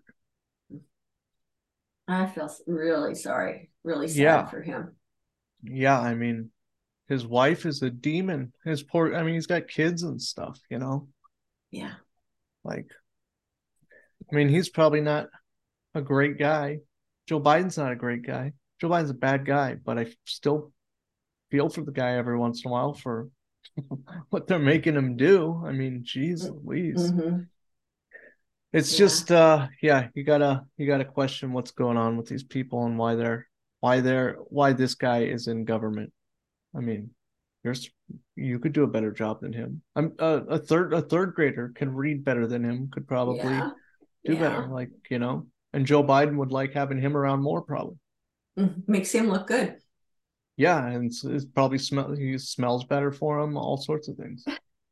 Speaker 2: I feel really sorry, really sad
Speaker 1: yeah.
Speaker 2: for him.
Speaker 1: Yeah, I mean, his wife is a demon. His poor, I mean, he's got kids and stuff, you know?
Speaker 2: Yeah.
Speaker 1: Like, I mean, he's probably not a great guy. Joe Biden's not a great guy. Joe Biden's a bad guy, but I still feel for the guy every once in a while for what they're making him do. I mean, geez Louise.
Speaker 2: Mm-hmm.
Speaker 1: It's
Speaker 2: Yeah.
Speaker 1: just uh yeah, you gotta you gotta question what's going on with these people and why they're why they're why this guy is in government. I mean, there's you could do a better job than him. I'm uh, a third a third grader can read better than him, could probably
Speaker 2: Yeah.
Speaker 1: do
Speaker 2: Yeah.
Speaker 1: better, like, you know. And Joe Biden would like having him around more, probably.
Speaker 2: Mhm. Makes him look good.
Speaker 1: Yeah, and it's, it's probably smell he smells better for him, all sorts of things.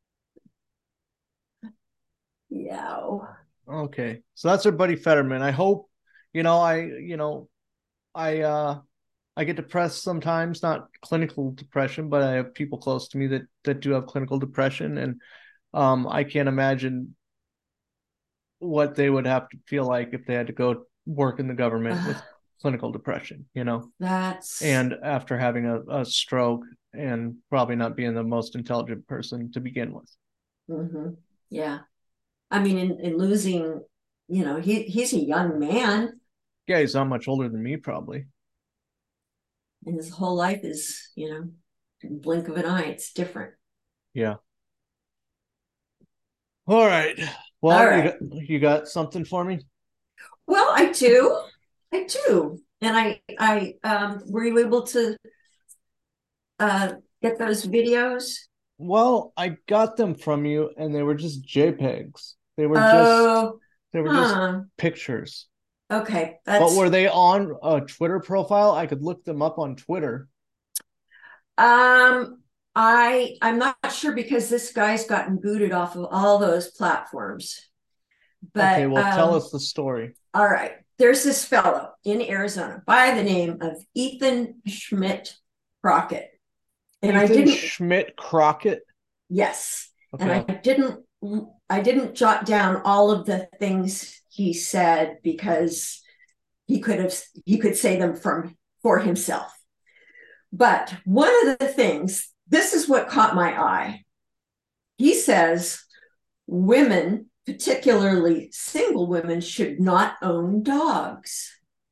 Speaker 2: Yeah.
Speaker 1: Okay, so that's our buddy Fetterman. I hope, you know, I you know, I uh I get depressed sometimes, not clinical depression, but I have people close to me that that do have clinical depression, and um I can't imagine what they would have to feel like if they had to go work in the government with clinical depression, you know.
Speaker 2: That's
Speaker 1: And after having a, a stroke and probably not being the most intelligent person to begin with.
Speaker 2: mm-hmm. Yeah. I mean, in, in losing, you know, he he's a young man,
Speaker 1: Yeah, he's not much older than me, probably.
Speaker 2: and his whole life is, you know, in the blink of an eye, it's different.
Speaker 1: Yeah. All right. Well,
Speaker 2: All
Speaker 1: you
Speaker 2: right.
Speaker 1: got you got something for me?
Speaker 2: Well, I do. I do. And I I um were you able to uh get those videos?
Speaker 1: Well, I got them from you and they were just JPEGs. They were just
Speaker 2: Oh,
Speaker 1: they were just
Speaker 2: huh.
Speaker 1: pictures.
Speaker 2: Okay.
Speaker 1: But
Speaker 2: That's
Speaker 1: were they on a Twitter profile? I could look them up on Twitter.
Speaker 2: um I I'm not sure because this guy's gotten booted off of all those platforms.
Speaker 1: Okay,
Speaker 2: But
Speaker 1: well, tell
Speaker 2: um
Speaker 1: us the story.
Speaker 2: all right. There's this fellow in Arizona by the name of Ethan Schmidt Crockett. And I
Speaker 1: Ethan
Speaker 2: didn't
Speaker 1: Schmidt Crockett.
Speaker 2: yes. And I
Speaker 1: Okay.
Speaker 2: didn't I didn't jot down all of the things he said because he could have he could say them from for himself. But one of the things, this is what caught my eye. He says women, particularly single women, should not own dogs.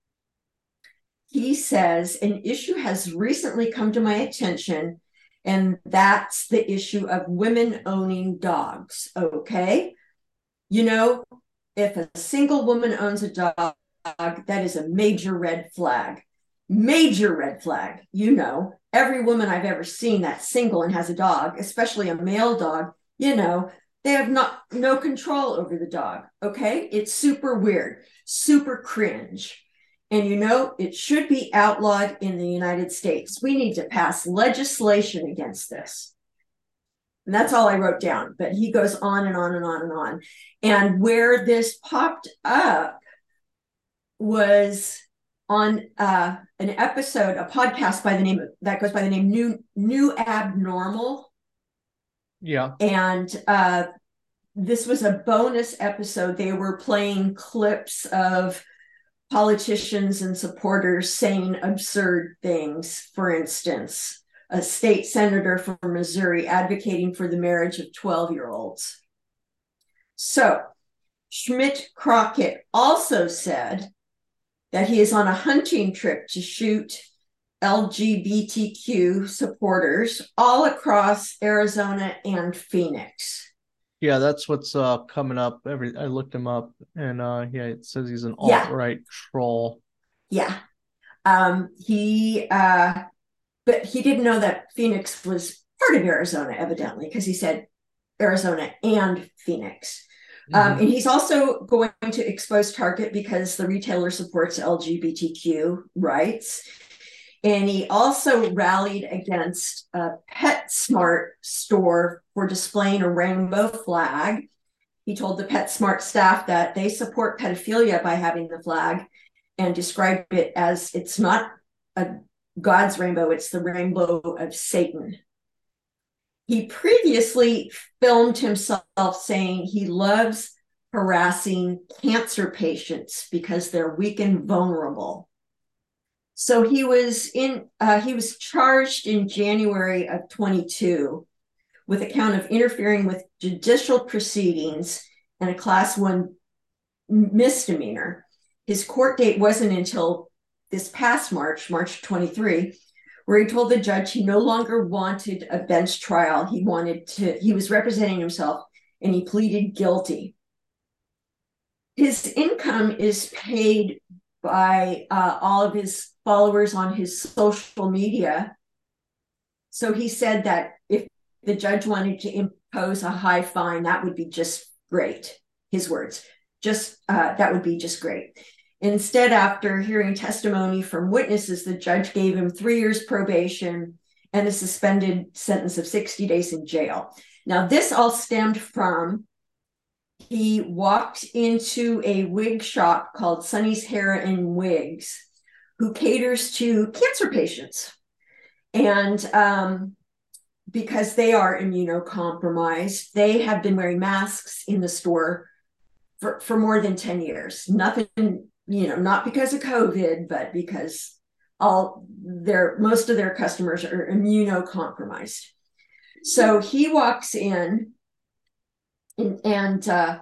Speaker 2: He says an issue has recently come to my attention, and that's the issue of women owning dogs. Okay. You know, if a single woman owns a dog, that is a major red flag. Major red flag. You know, every woman I've ever seen that's single and has a dog, especially a male dog, you know, they have not no control over the dog. Okay. It's super weird, super cringe. And you know, it should be outlawed in the United States. We need to pass legislation against this. And that's all I wrote down. But he goes on and on and on and on. And where this popped up was on uh, an episode, a podcast by the name of, that goes by the name New New Abnormal.
Speaker 1: Yeah.
Speaker 2: And uh, this was a bonus episode. They were playing clips of politicians and supporters saying absurd things. For instance, a state senator from Missouri advocating for the marriage of twelve-year-olds. So Schmidt Crockett also said that he is on a hunting trip to shoot L G B T Q supporters all across Arizona and Phoenix.
Speaker 1: Yeah, that's what's uh coming up. Every I looked him up, and uh yeah, it says he's an
Speaker 2: Yeah.
Speaker 1: alt-right troll.
Speaker 2: Yeah. Um, he uh but he didn't know that Phoenix was part of Arizona, evidently, because he said Arizona and Phoenix. Um,
Speaker 1: Mhm.
Speaker 2: and he's also going to expose Target because the retailer supports L G B T Q rights. And he also rallied against a PetSmart store for displaying a rainbow flag. He told the PetSmart staff that they support pedophilia by having the flag and described it as it's not a God's rainbow, it's the rainbow of Satan. He previously filmed himself saying he loves harassing cancer patients because they're weak and vulnerable. So he was in. Uh, he was charged in January of twenty-two with a count of interfering with judicial proceedings and a class one misdemeanor. His court date wasn't until this past March, March twenty-third, where he told the judge he no longer wanted a bench trial. He wanted to, he was representing himself, and he pleaded guilty. His income is paid by uh, all of his followers on his social media. So he said that if the judge wanted to impose a high fine, that would be just great. His words, just uh, that would be just great. Instead, after hearing testimony from witnesses, the judge gave him three years probation and a suspended sentence of sixty days in jail. Now, this all stemmed from he walked into a wig shop called Sonny's Hair and Wigs, who caters to cancer patients. And um, because they are immunocompromised, they have been wearing masks in the store for, for more than ten years. Nothing, you know, not because of COVID, but because all their most of their customers are immunocompromised. So he walks in and, and uh,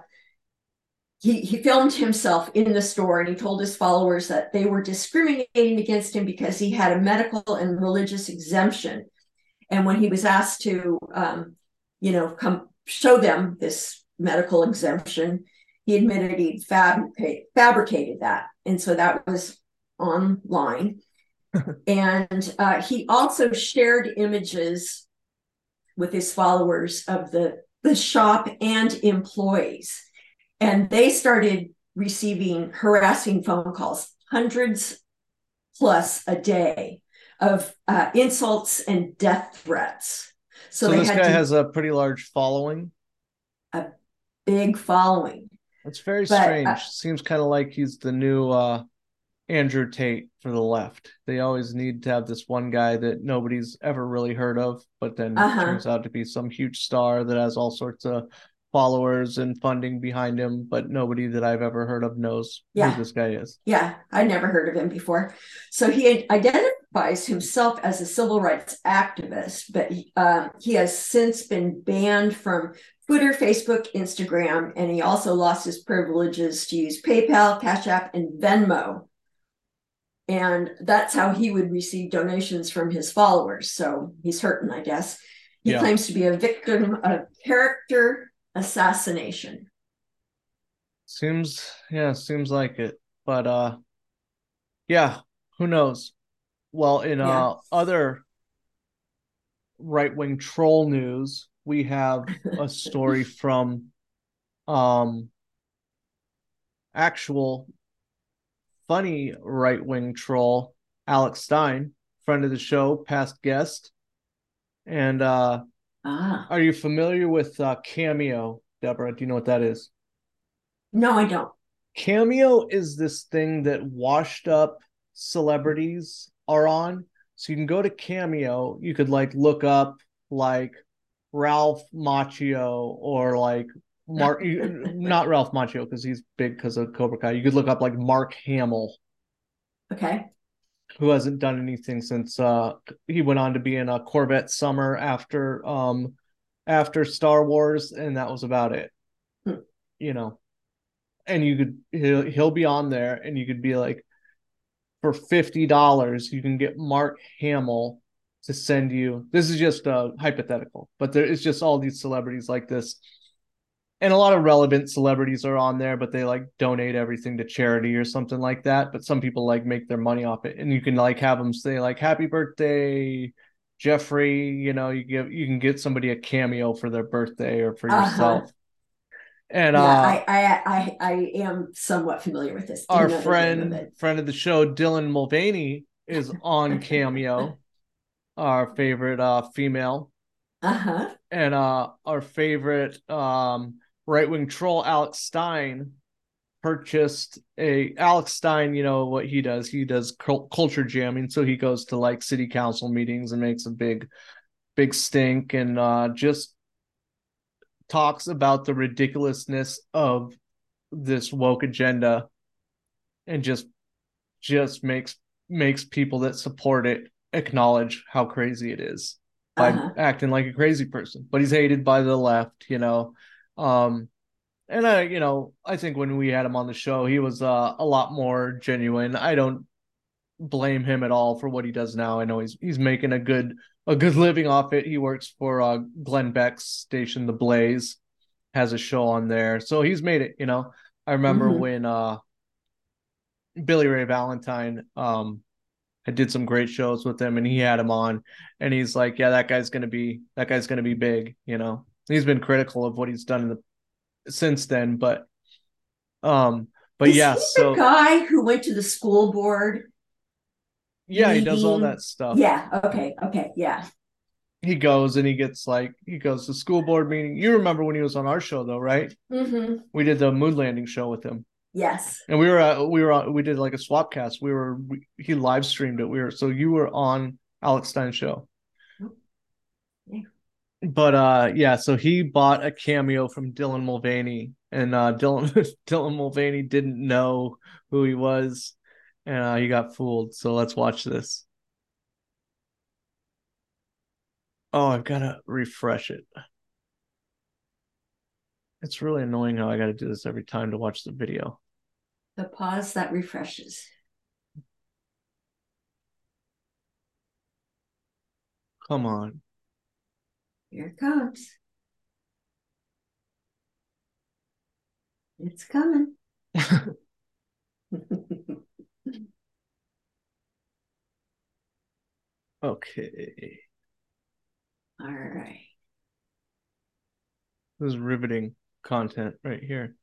Speaker 2: he, he filmed himself in the store, and he told his followers that they were discriminating against him because he had a medical and religious exemption. And when he was asked to, um, you know, come show them this medical exemption, he admitted he'd fabricate, fabricated that. And so that was online. And uh, he also shared images with his followers of the, the shop and employees. And they started receiving harassing phone calls, hundreds plus a day, of uh, insults and death threats.
Speaker 1: So, so this guy to, has a pretty large following?
Speaker 2: A big following.
Speaker 1: That's very but, strange. Uh, Seems kind of like he's the new uh, Andrew Tate for the left. They always need to have this one guy that nobody's ever really heard of, but then uh-huh. turns out to be some huge star that has all sorts of followers and funding behind him, but nobody that I've ever heard of knows yeah. who this guy is.
Speaker 2: Yeah, I never heard of him before. So he identifies himself as a civil rights activist, but um, he has since been banned from Twitter, Facebook, Instagram, and he also lost his privileges to use PayPal, Cash App, and Venmo. And that's how he would receive donations from his followers. So he's hurting, I guess. He yeah. claims to be a victim of character assassination.
Speaker 1: Seems, yeah, seems like it. But uh yeah, who knows? Well, in yeah. uh other right-wing troll news, we have a story from um actual funny right-wing troll Alex Stein, friend of the show, past guest. And uh Ah. Are you familiar with uh, Cameo, Deborah? Do you know what that is?
Speaker 2: No, I don't.
Speaker 1: Cameo is this thing that washed up celebrities are on. So you can go to Cameo. You could like look up like Ralph Macchio or like Mark, not Ralph Macchio because he's big because of Cobra Kai. You could look up like Mark Hamill.
Speaker 2: Okay.
Speaker 1: Who hasn't done anything since uh, he went on to be in a Corvette Summer after um, after Star Wars, and that was about it. Hmm. You know, and you could he'll, he'll be on there, and you could be like, for fifty dollars, you can get Mark Hamill to send you. This is just uh, hypothetical, but there is just all these celebrities like this. And a lot of relevant celebrities are on there, but they like donate everything to charity or something like that. But some people like make their money off it, and you can like have them say like "Happy birthday, Jeffrey." You know, you give you can get somebody a cameo for their birthday or for uh-huh. yourself. And
Speaker 2: yeah,
Speaker 1: uh,
Speaker 2: I, I I I am somewhat familiar with this.
Speaker 1: Our friend of friend of the show, Dylan Mulvaney, is on Cameo. Our favorite uh, female.
Speaker 2: Uh huh.
Speaker 1: And uh, our favorite um. right-wing troll Alex Stein purchased a Alex Stein, you know what he does. He does culture jamming. So he goes to like city council meetings and makes a big, big stink and uh, just talks about the ridiculousness of this woke agenda and just just makes makes people that support it acknowledge how crazy it is by uh-huh. acting like a crazy person. But he's hated by the left, you know. Um, and I, you know, I think when we had him on the show, he was uh, a lot more genuine. I don't blame him at all for what he does now. I know he's he's making a good a good living off it. He works for uh, Glenn Beck's station, The Blaze, has a show on there, so he's made it. You know, I remember
Speaker 2: Mhm.
Speaker 1: when uh, Billy Ray Valentine, um, I did some great shows with him, and he had him on, and he's like, "Yeah, that guy's gonna be that guy's gonna be big." You know, he's been critical of what he's done in the since then, but um, but
Speaker 2: Is
Speaker 1: yeah,
Speaker 2: he the
Speaker 1: so
Speaker 2: guy who went to the school board
Speaker 1: yeah, he does all
Speaker 2: meeting?
Speaker 1: that stuff.
Speaker 2: Yeah. Okay. Okay. Yeah.
Speaker 1: He goes and he gets like he goes to school board meeting. You remember when he was on our show though, right?
Speaker 2: Hmm.
Speaker 1: We did the moon landing show with him,
Speaker 2: Yes.
Speaker 1: and we were uh, we were uh, we did like a swap cast. We were we, he live streamed it. We were so you were on Alex Stein's show.
Speaker 2: Yeah.
Speaker 1: But uh yeah, so he bought a cameo from Dylan Mulvaney, and uh Dylan Dylan Mulvaney didn't know who he was, and uh, he got fooled. So let's watch this. Oh, I've got to refresh it. It's really annoying how I got to do this every time to watch the video.
Speaker 2: The pause that refreshes.
Speaker 1: Come on.
Speaker 2: Here it comes. It's coming.
Speaker 1: Okay.
Speaker 2: All right.
Speaker 1: This is riveting content right here.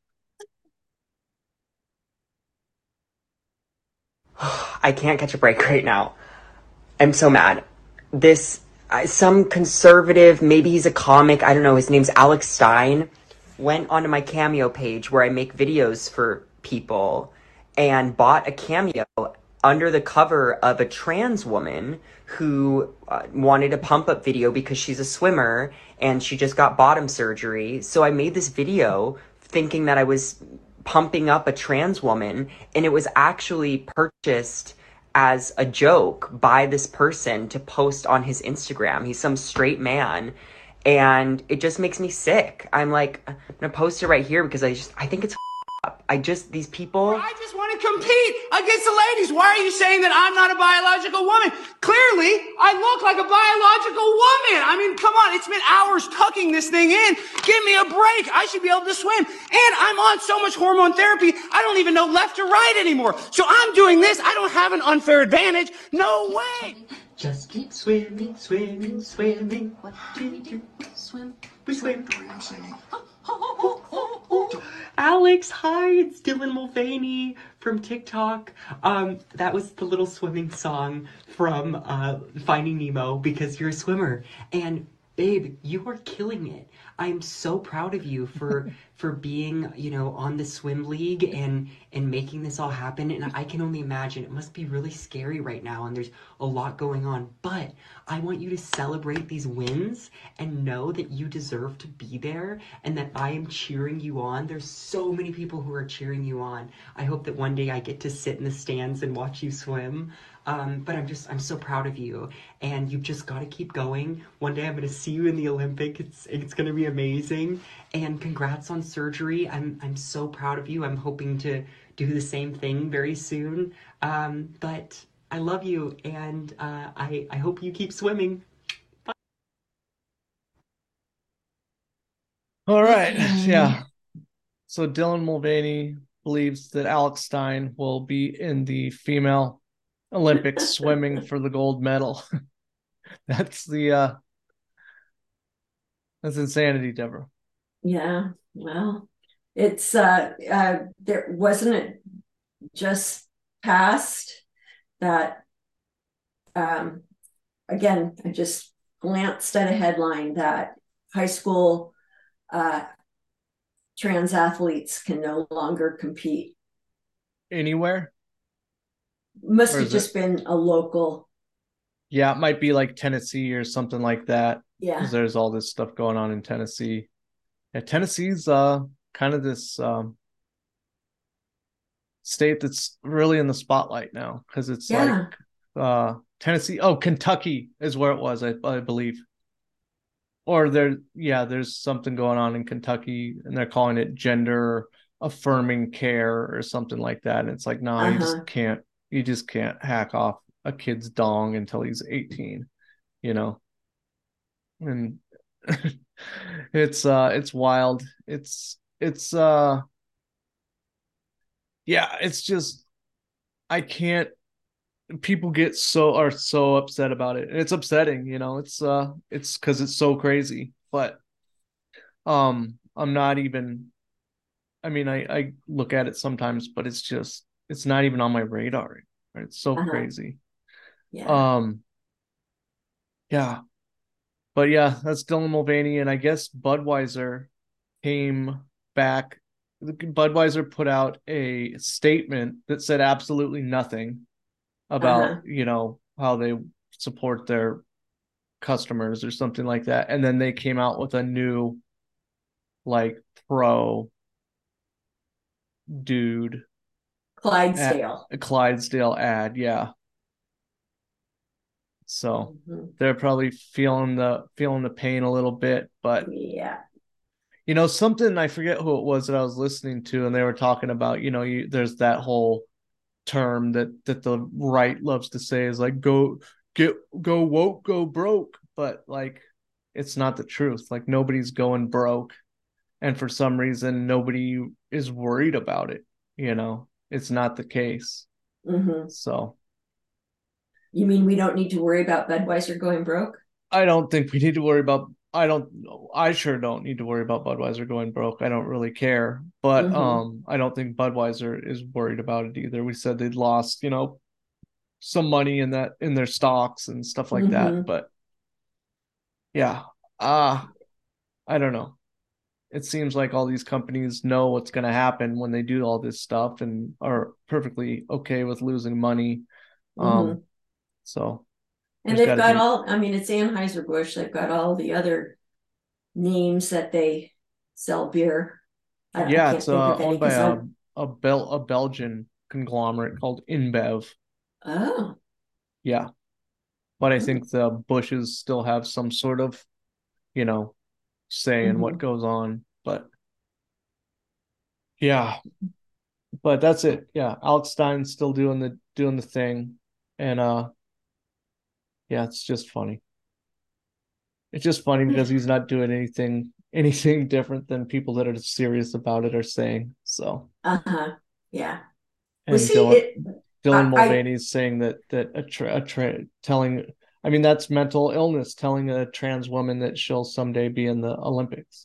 Speaker 4: I can't catch a break right now. I'm so mad. This, uh, some conservative, maybe he's a comic, I don't know, his name's Alex Stein, went onto my Cameo page where I make videos for people and bought a cameo under the cover of a trans woman who uh, wanted a pump up video because she's a swimmer and she just got bottom surgery. So I made this video thinking that I was pumping up a trans woman, and it was actually purchased as a joke by this person to post on his Instagram. He's some straight man, and it just makes me sick. I'm like, I'm gonna post it right here because I just I think it's up. I just these people.
Speaker 5: I just want to compete against the ladies. Why are you saying that I'm not a biological woman? Clearly, I look like a biological woman. I mean, come on, it's been hours tucking this thing in. Give me a break. I should be able to swim. And I'm on so much hormone therapy, I don't even know left to right anymore. So I'm doing this. I don't have an unfair advantage. No way.
Speaker 4: Just keep swimming, swimming, swimming.
Speaker 6: What do we do? Swim.
Speaker 4: We swim.
Speaker 3: I'm singing.
Speaker 4: Alex, hi, it's Dylan Mulvaney from TikTok. Um, that was the little swimming song from uh, Finding Nemo because you're a swimmer. And babe, you are killing it. I'm so proud of you for for being, you know, on the swim league and and making this all happen. And I can only imagine it must be really scary right now and there's a lot going on. But I want you to celebrate these wins and know that you deserve to be there and that I am cheering you on. There's so many people who are cheering you on. I hope that one day I get to sit in the stands and watch you swim. Um, but I'm just, I'm so proud of you, and you've just got to keep going. One day I'm going to see you in the Olympic. It's, it's going to be amazing. And congrats on surgery. I'm, I'm so proud of you. I'm hoping to do the same thing very soon. Um, but I love you, and uh, I, I hope you keep swimming. Bye.
Speaker 1: All right. Yeah. So Dylan Mulvaney believes that Alex Stein will be in the female Olympics swimming for the gold medal. That's the uh that's insanity, Deborah.
Speaker 2: Yeah. Well, it's uh, uh there wasn't it just passed that um again, I just glanced at a headline that high school uh trans athletes can no longer compete.
Speaker 1: Anywhere?
Speaker 2: Must
Speaker 1: Or
Speaker 2: have
Speaker 1: is
Speaker 2: just
Speaker 1: it?
Speaker 2: been a local.
Speaker 1: Yeah, it might be like Tennessee or something like that.
Speaker 2: Yeah.
Speaker 1: Because there's all this stuff going on in Tennessee. Yeah, Tennessee's uh kind of this um state that's really in the spotlight now because it's
Speaker 2: Yeah.
Speaker 1: like uh Tennessee. Oh, Kentucky is where it was, I, I believe. or there, yeah, there's something going on in Kentucky and they're calling it gender affirming care or something like that. And it's like, no, you
Speaker 2: Uh-huh.
Speaker 1: just can't, you just can't hack off a kid's dong until he's eighteen, you know? And it's, uh, it's wild. It's, it's, uh, yeah, it's just, I can't, people get so, are so upset about it. And it's upsetting, you know, it's, uh, it's because it's so crazy. But, um, I'm not even, I mean, I, I look at it sometimes, but it's just, it's not even on my radar. Right? It's so
Speaker 2: Uh-huh.
Speaker 1: crazy.
Speaker 2: Yeah.
Speaker 1: Um, yeah. But yeah, that's Dylan Mulvaney. And I guess Budweiser came back. Budweiser put out a statement that said absolutely nothing about,
Speaker 2: Uh-huh.
Speaker 1: you know, how they support their customers or something like that. And then they came out with a new, like, pro dude at
Speaker 2: Clydesdale.
Speaker 1: a Clydesdale ad. Yeah. So
Speaker 2: Mhm.
Speaker 1: they're probably feeling the feeling the pain a little bit, but
Speaker 2: Yeah.
Speaker 1: you know, something I forget who it was that I was listening to, and they were talking about, you know, you, there's that whole term that that the right loves to say is like go get go woke, go broke, but like it's not the truth. Like nobody's going broke, and for some reason nobody is worried about it. You know, it's not the case.
Speaker 2: Hmm.
Speaker 1: So
Speaker 2: You mean we don't need to worry about Budweiser going broke?
Speaker 1: I don't think we need to worry about. I don't. I sure don't need to worry about Budweiser going broke. I don't really care, but
Speaker 2: Hmm.
Speaker 1: um, I don't think Budweiser is worried about it either. We said they'd lost, you know, some money in that in their stocks and stuff like that,
Speaker 2: Hmm.
Speaker 1: but yeah, ah, uh, I don't know. It seems like all these companies know what's going to happen when they do all this stuff and are perfectly okay with losing money. Um,
Speaker 2: Hmm.
Speaker 1: so
Speaker 2: And
Speaker 1: there's got
Speaker 2: they've
Speaker 1: to
Speaker 2: got
Speaker 1: be.
Speaker 2: all, I mean, it's Anheuser-Busch. They've got all the other names that they sell beer. I, I
Speaker 1: Yeah, it's
Speaker 2: can't think
Speaker 1: uh,
Speaker 2: of any
Speaker 1: owned by
Speaker 2: because
Speaker 1: a
Speaker 2: I'm,
Speaker 1: a Bel a Belgian conglomerate called InBev.
Speaker 2: oh,
Speaker 1: Yeah, but I
Speaker 2: mm-hmm.
Speaker 1: think the Bushes still have some sort of, you know, say in what goes on. But yeah, but that's it. Yeah, Alex Stein's still doing the doing the thing, and uh, yeah, it's just funny. It's just funny because he's not doing anything anything different than people that are serious about it are saying. So,
Speaker 2: Uh-huh. Yeah. Was
Speaker 1: and
Speaker 2: he
Speaker 1: Dylan
Speaker 2: it?
Speaker 1: Dylan
Speaker 2: I, I
Speaker 1: Mulvaney is saying that that a, tra- a tra- telling, I mean, that's mental illness, telling a trans woman that she'll someday be in the Olympics.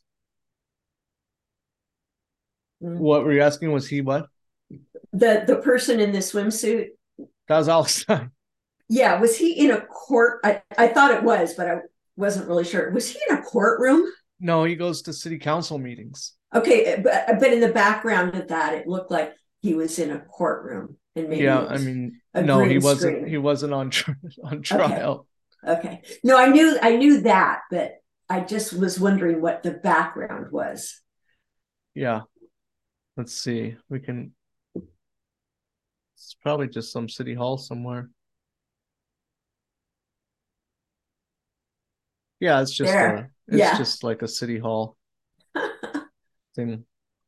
Speaker 2: mm,
Speaker 1: What were you asking? Was he what?
Speaker 2: the the person in the swimsuit.
Speaker 1: That was Alex Stein.
Speaker 2: Yeah, was he in a court? I, I thought it was, but I wasn't really sure. Was he in a courtroom?
Speaker 1: No, he goes to city council meetings.
Speaker 2: Okay, but, but in the background of that, it looked like he was in a courtroom, and maybe
Speaker 1: Yeah,
Speaker 2: it
Speaker 1: I
Speaker 2: was
Speaker 1: mean,
Speaker 2: a
Speaker 1: no, he
Speaker 2: green
Speaker 1: wasn't. He
Speaker 2: screen.
Speaker 1: wasn't on tr- on
Speaker 2: Okay,
Speaker 1: trial.
Speaker 2: okay. No, I knew I knew that, but I just was wondering what the background was.
Speaker 1: Yeah, let's see. We can. It's probably just some city hall somewhere. Yeah, it's just a.
Speaker 2: There,
Speaker 1: It's
Speaker 2: yeah.
Speaker 1: just like a city hall thing.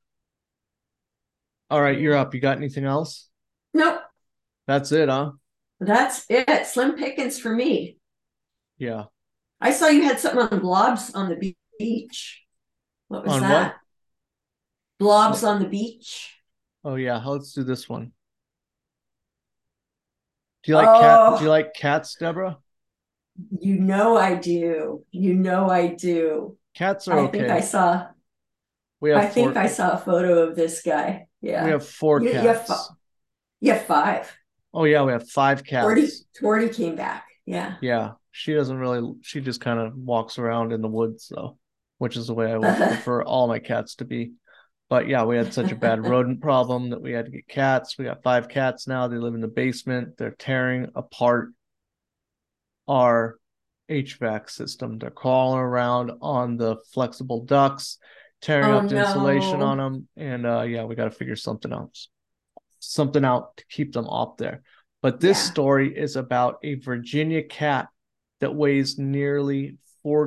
Speaker 1: All right, you're
Speaker 2: Yeah.
Speaker 1: up. You got anything else?
Speaker 2: Nope,
Speaker 1: That's it, huh?
Speaker 2: that's it. Slim pickings for me.
Speaker 1: Yeah.
Speaker 2: I saw you had something on blobs on the beach. What was
Speaker 1: On what?
Speaker 2: that? Blobs
Speaker 1: Oh,
Speaker 2: on the beach.
Speaker 1: oh yeah. Let's do this one. Do you like cat? Do you
Speaker 2: Oh,
Speaker 1: like cats, Deborah?
Speaker 2: you know I do. You know I do.
Speaker 1: Cats are
Speaker 2: I think I
Speaker 1: okay.
Speaker 2: saw.
Speaker 1: We have
Speaker 2: I think
Speaker 1: four.
Speaker 2: I saw a photo of this guy.
Speaker 1: We
Speaker 2: Yeah,
Speaker 1: have four
Speaker 2: you you have,
Speaker 1: cats.
Speaker 2: you have five.
Speaker 1: Oh yeah, we have five
Speaker 2: Torty
Speaker 1: cats.
Speaker 2: Torty came back. Yeah.
Speaker 1: Yeah, she doesn't really. She just kind of walks around in the woods, though, which is the way I would prefer all my cats to be. But yeah, we had such a bad rodent problem that we had to get cats. We got five cats now. They live in the basement. They're tearing apart our H V A C system. They're crawling around on the flexible ducts, tearing
Speaker 2: Oh
Speaker 1: up the insulation on
Speaker 2: no.
Speaker 1: them. And uh, yeah, we got to figure something out, something out to keep them off there. But this
Speaker 2: Yeah.
Speaker 1: story is about a Virginia cat that weighs nearly forty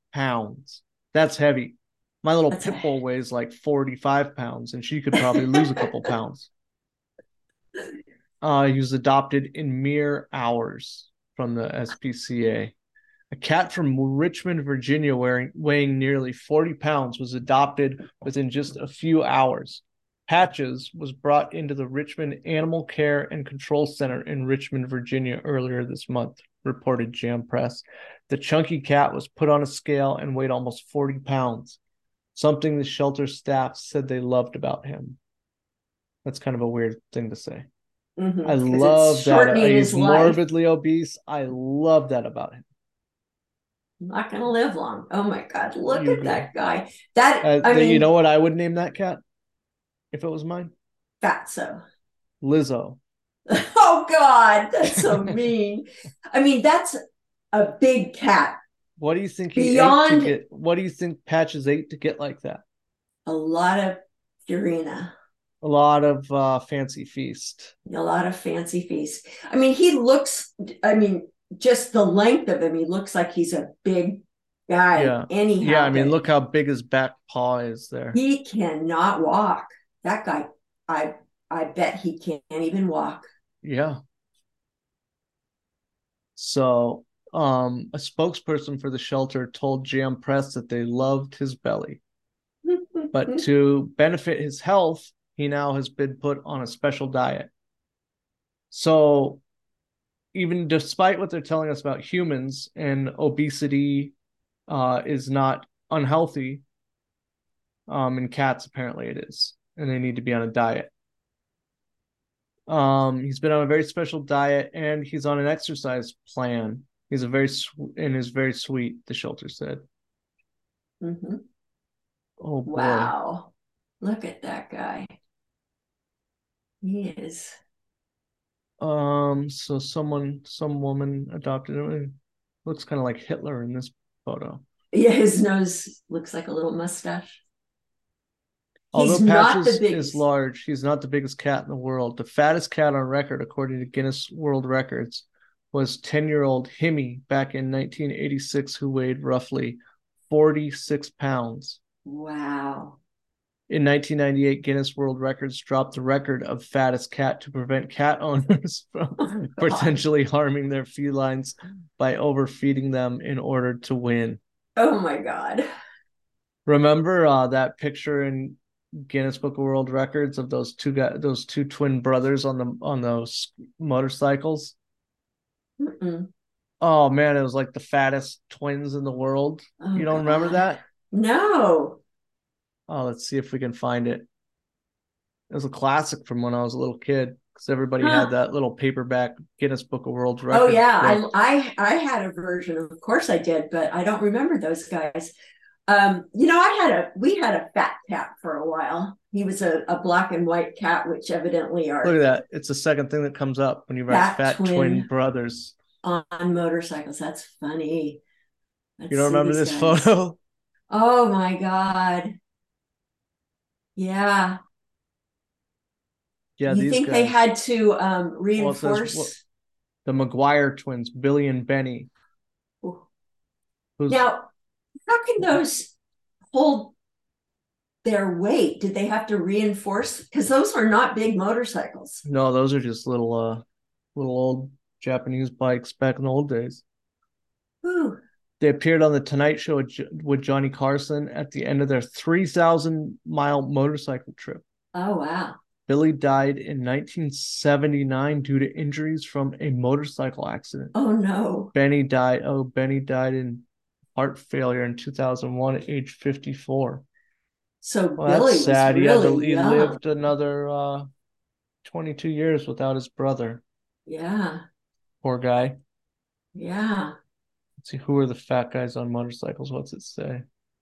Speaker 1: pounds. That's heavy. My little
Speaker 2: That's
Speaker 1: pit
Speaker 2: a-
Speaker 1: bull weighs like forty-five pounds, and she could probably lose a couple pounds. Uh, he was adopted in mere hours from the S P C A. A cat from Richmond, Virginia, wearing, weighing nearly forty pounds, was adopted within just a few hours. Patches was brought into the Richmond Animal Care and Control Center in Richmond, Virginia earlier this month, reported Jam Press. The chunky cat was put on a scale and weighed almost forty pounds, something the shelter staff said they loved about him. That's kind of a weird thing to say.
Speaker 2: Mhm,
Speaker 1: I
Speaker 2: 'cause it's
Speaker 1: love that.
Speaker 2: shortening
Speaker 1: He's
Speaker 2: his life.
Speaker 1: morbidly obese. I love that about him.
Speaker 2: Not gonna live long. Oh my God, look
Speaker 1: You
Speaker 2: at
Speaker 1: go.
Speaker 2: that guy. That
Speaker 1: Uh,
Speaker 2: I
Speaker 1: the-
Speaker 2: mean,
Speaker 1: you know what I would name that cat if it was mine?
Speaker 2: fatso.
Speaker 1: Lizzo.
Speaker 2: Oh God, that's so mean. I mean, that's a big cat.
Speaker 1: What do you think he ate
Speaker 2: Beyond-
Speaker 1: to get? What do you think Patches ate to get like that?
Speaker 2: A lot of Purina,
Speaker 1: A lot of uh, fancy feast.
Speaker 2: a lot of fancy feast. I mean, he looks, I mean, just the length of him, he looks like he's a big guy.
Speaker 1: Yeah.
Speaker 2: Anyhow,
Speaker 1: Yeah, I mean,
Speaker 2: but
Speaker 1: look how big his back paw is there.
Speaker 2: he cannot walk. That guy, I I bet he can't even walk.
Speaker 1: Yeah. So, um, a spokesperson for the shelter told Jam Press that they loved his belly, but to benefit his health, he now has been put on a special diet. So, even despite what they're telling us about humans and obesity uh, is not unhealthy, um, in cats apparently it is, and they need to be on a diet. Um, he's been on a very special diet, and he's on an exercise plan. He's a very sw- and is very sweet, the shelter said.
Speaker 2: Mhm.
Speaker 1: Oh boy.
Speaker 2: Wow, look at that guy. He is.
Speaker 1: Um, so someone, some woman adopted him. Looks kind of like Hitler in this photo.
Speaker 2: Yeah, his nose looks like a little mustache.
Speaker 1: Although
Speaker 2: He's not the
Speaker 1: Patches
Speaker 2: biggest.
Speaker 1: is large, he's not the biggest cat in the world. The fattest cat on record, according to Guinness World Records, was ten-year-old Himmy back in nineteen eighty-six, who weighed roughly forty-six pounds.
Speaker 2: Wow.
Speaker 1: In nineteen ninety-eight, Guinness World Records dropped the record of fattest cat to prevent cat owners from
Speaker 2: Oh,
Speaker 1: potentially harming their felines by overfeeding them in order to win.
Speaker 2: Oh my God.
Speaker 1: Remember uh, that picture in Guinness Book of World Records of those two guys, those two twin brothers on the on those motorcycles?
Speaker 2: Mm-mm.
Speaker 1: Oh man, it was like the fattest twins in the world.
Speaker 2: Oh,
Speaker 1: You don't remember
Speaker 2: God.
Speaker 1: that?
Speaker 2: No.
Speaker 1: Oh, let's see if we can find it. It was a classic from when I was a little kid because everybody
Speaker 2: Huh.
Speaker 1: had that little paperback Guinness Book of World Records.
Speaker 2: Oh yeah,
Speaker 1: book.
Speaker 2: I, I I had a version. Of course I did, but I don't remember those guys. Um, you know, I had a we had a fat cat for a while. He was a, a black and white cat, which evidently are
Speaker 1: Look at that. It's the second thing that comes up when you write
Speaker 2: Fat
Speaker 1: fat twin,
Speaker 2: twin.
Speaker 1: brothers.
Speaker 2: on motorcycles. That's funny. Let's
Speaker 1: You don't
Speaker 2: see
Speaker 1: remember
Speaker 2: these
Speaker 1: this
Speaker 2: guys.
Speaker 1: photo?
Speaker 2: Oh my God. Yeah.
Speaker 1: Yeah,
Speaker 2: you
Speaker 1: these
Speaker 2: think
Speaker 1: guys.
Speaker 2: they had to um,
Speaker 1: Well, it says
Speaker 2: reinforce?
Speaker 1: what- the McGuire twins, Billy and Benny.
Speaker 2: Ooh.
Speaker 1: Who's,
Speaker 2: Now, how can those hold their weight? Did they have to reinforce? Because those are not big motorcycles.
Speaker 1: no, those are just little, uh, little old Japanese bikes back in the old days.
Speaker 2: Ooh.
Speaker 1: They appeared on the Tonight Show with, Jo- with Johnny Carson at the end of their three thousand mile motorcycle trip.
Speaker 2: Oh, wow.
Speaker 1: Billy died in nineteen seventy-nine due to injuries from a motorcycle accident.
Speaker 2: Oh, no.
Speaker 1: Benny died. Oh, Benny died in heart failure in two thousand one at age fifty-four.
Speaker 2: So
Speaker 1: Well,
Speaker 2: Billy
Speaker 1: that's sad.
Speaker 2: was
Speaker 1: He had to,
Speaker 2: really
Speaker 1: he
Speaker 2: young.
Speaker 1: lived another uh, twenty-two years without his brother.
Speaker 2: Yeah.
Speaker 1: Poor guy.
Speaker 2: Yeah.
Speaker 1: Let's see, who are the fat guys on motorcycles? What's it say?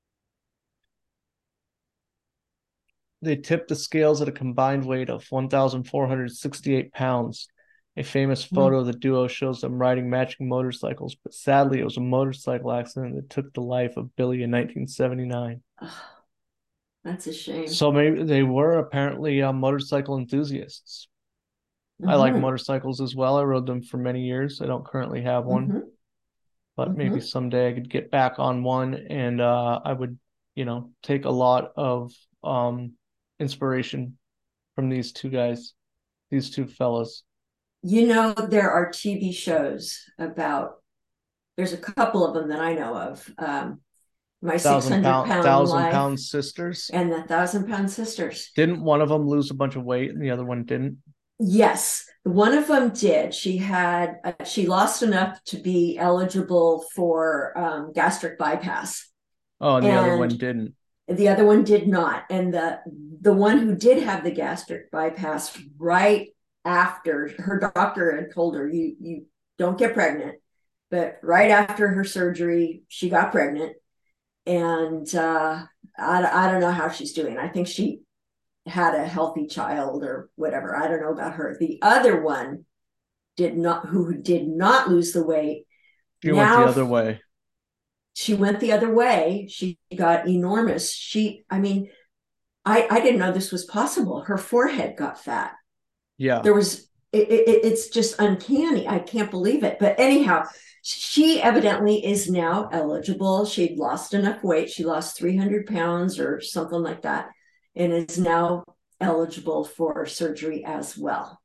Speaker 1: They tipped the scales at a combined weight of one thousand four hundred sixty-eight pounds. A famous photo of the duo shows them riding matching motorcycles, but sadly, it was a motorcycle accident that took the life of Billy in nineteen seventy-nine.
Speaker 2: Oh, that's a shame.
Speaker 1: So maybe they were apparently uh, motorcycle enthusiasts. I like
Speaker 2: Mhm.
Speaker 1: motorcycles as well. I rode them for many years. I don't currently have one.
Speaker 2: Mhm.
Speaker 1: but
Speaker 2: Mhm.
Speaker 1: maybe someday I could get back on one, and uh, I would, you know, take a lot of um, inspiration from these two guys, these two fellas.
Speaker 2: You know, there are T V shows about, there's a couple of them that I know of. Um, My
Speaker 1: Thousand
Speaker 2: six hundred
Speaker 1: pound,
Speaker 2: Pound
Speaker 1: thousand
Speaker 2: Life
Speaker 1: pound sisters.
Speaker 2: and the Thousand Pound Sisters.
Speaker 1: Didn't one of them lose a bunch of weight and the other one didn't?
Speaker 2: Yes, one of them did. She had, uh, she lost enough to be eligible for um, gastric bypass.
Speaker 1: Oh, and the other one
Speaker 2: And
Speaker 1: didn't.
Speaker 2: the other one did not. And the the one who did have the gastric bypass, right after her doctor had told her, you you don't get pregnant, but right after her surgery, she got pregnant. And uh, I, I don't know how she's doing. I think she had a healthy child or whatever. I don't know about her. The other one did not, who did not lose the weight.
Speaker 1: She went the other way.
Speaker 2: She went the other way. She got enormous. She, I mean, I, I didn't know this was possible. Her forehead got fat.
Speaker 1: Yeah.
Speaker 2: There was, it, it, it's just uncanny. I can't believe it. But anyhow, she evidently is now eligible. She'd lost enough weight. She lost three hundred pounds or something like that, and is now eligible for surgery as well.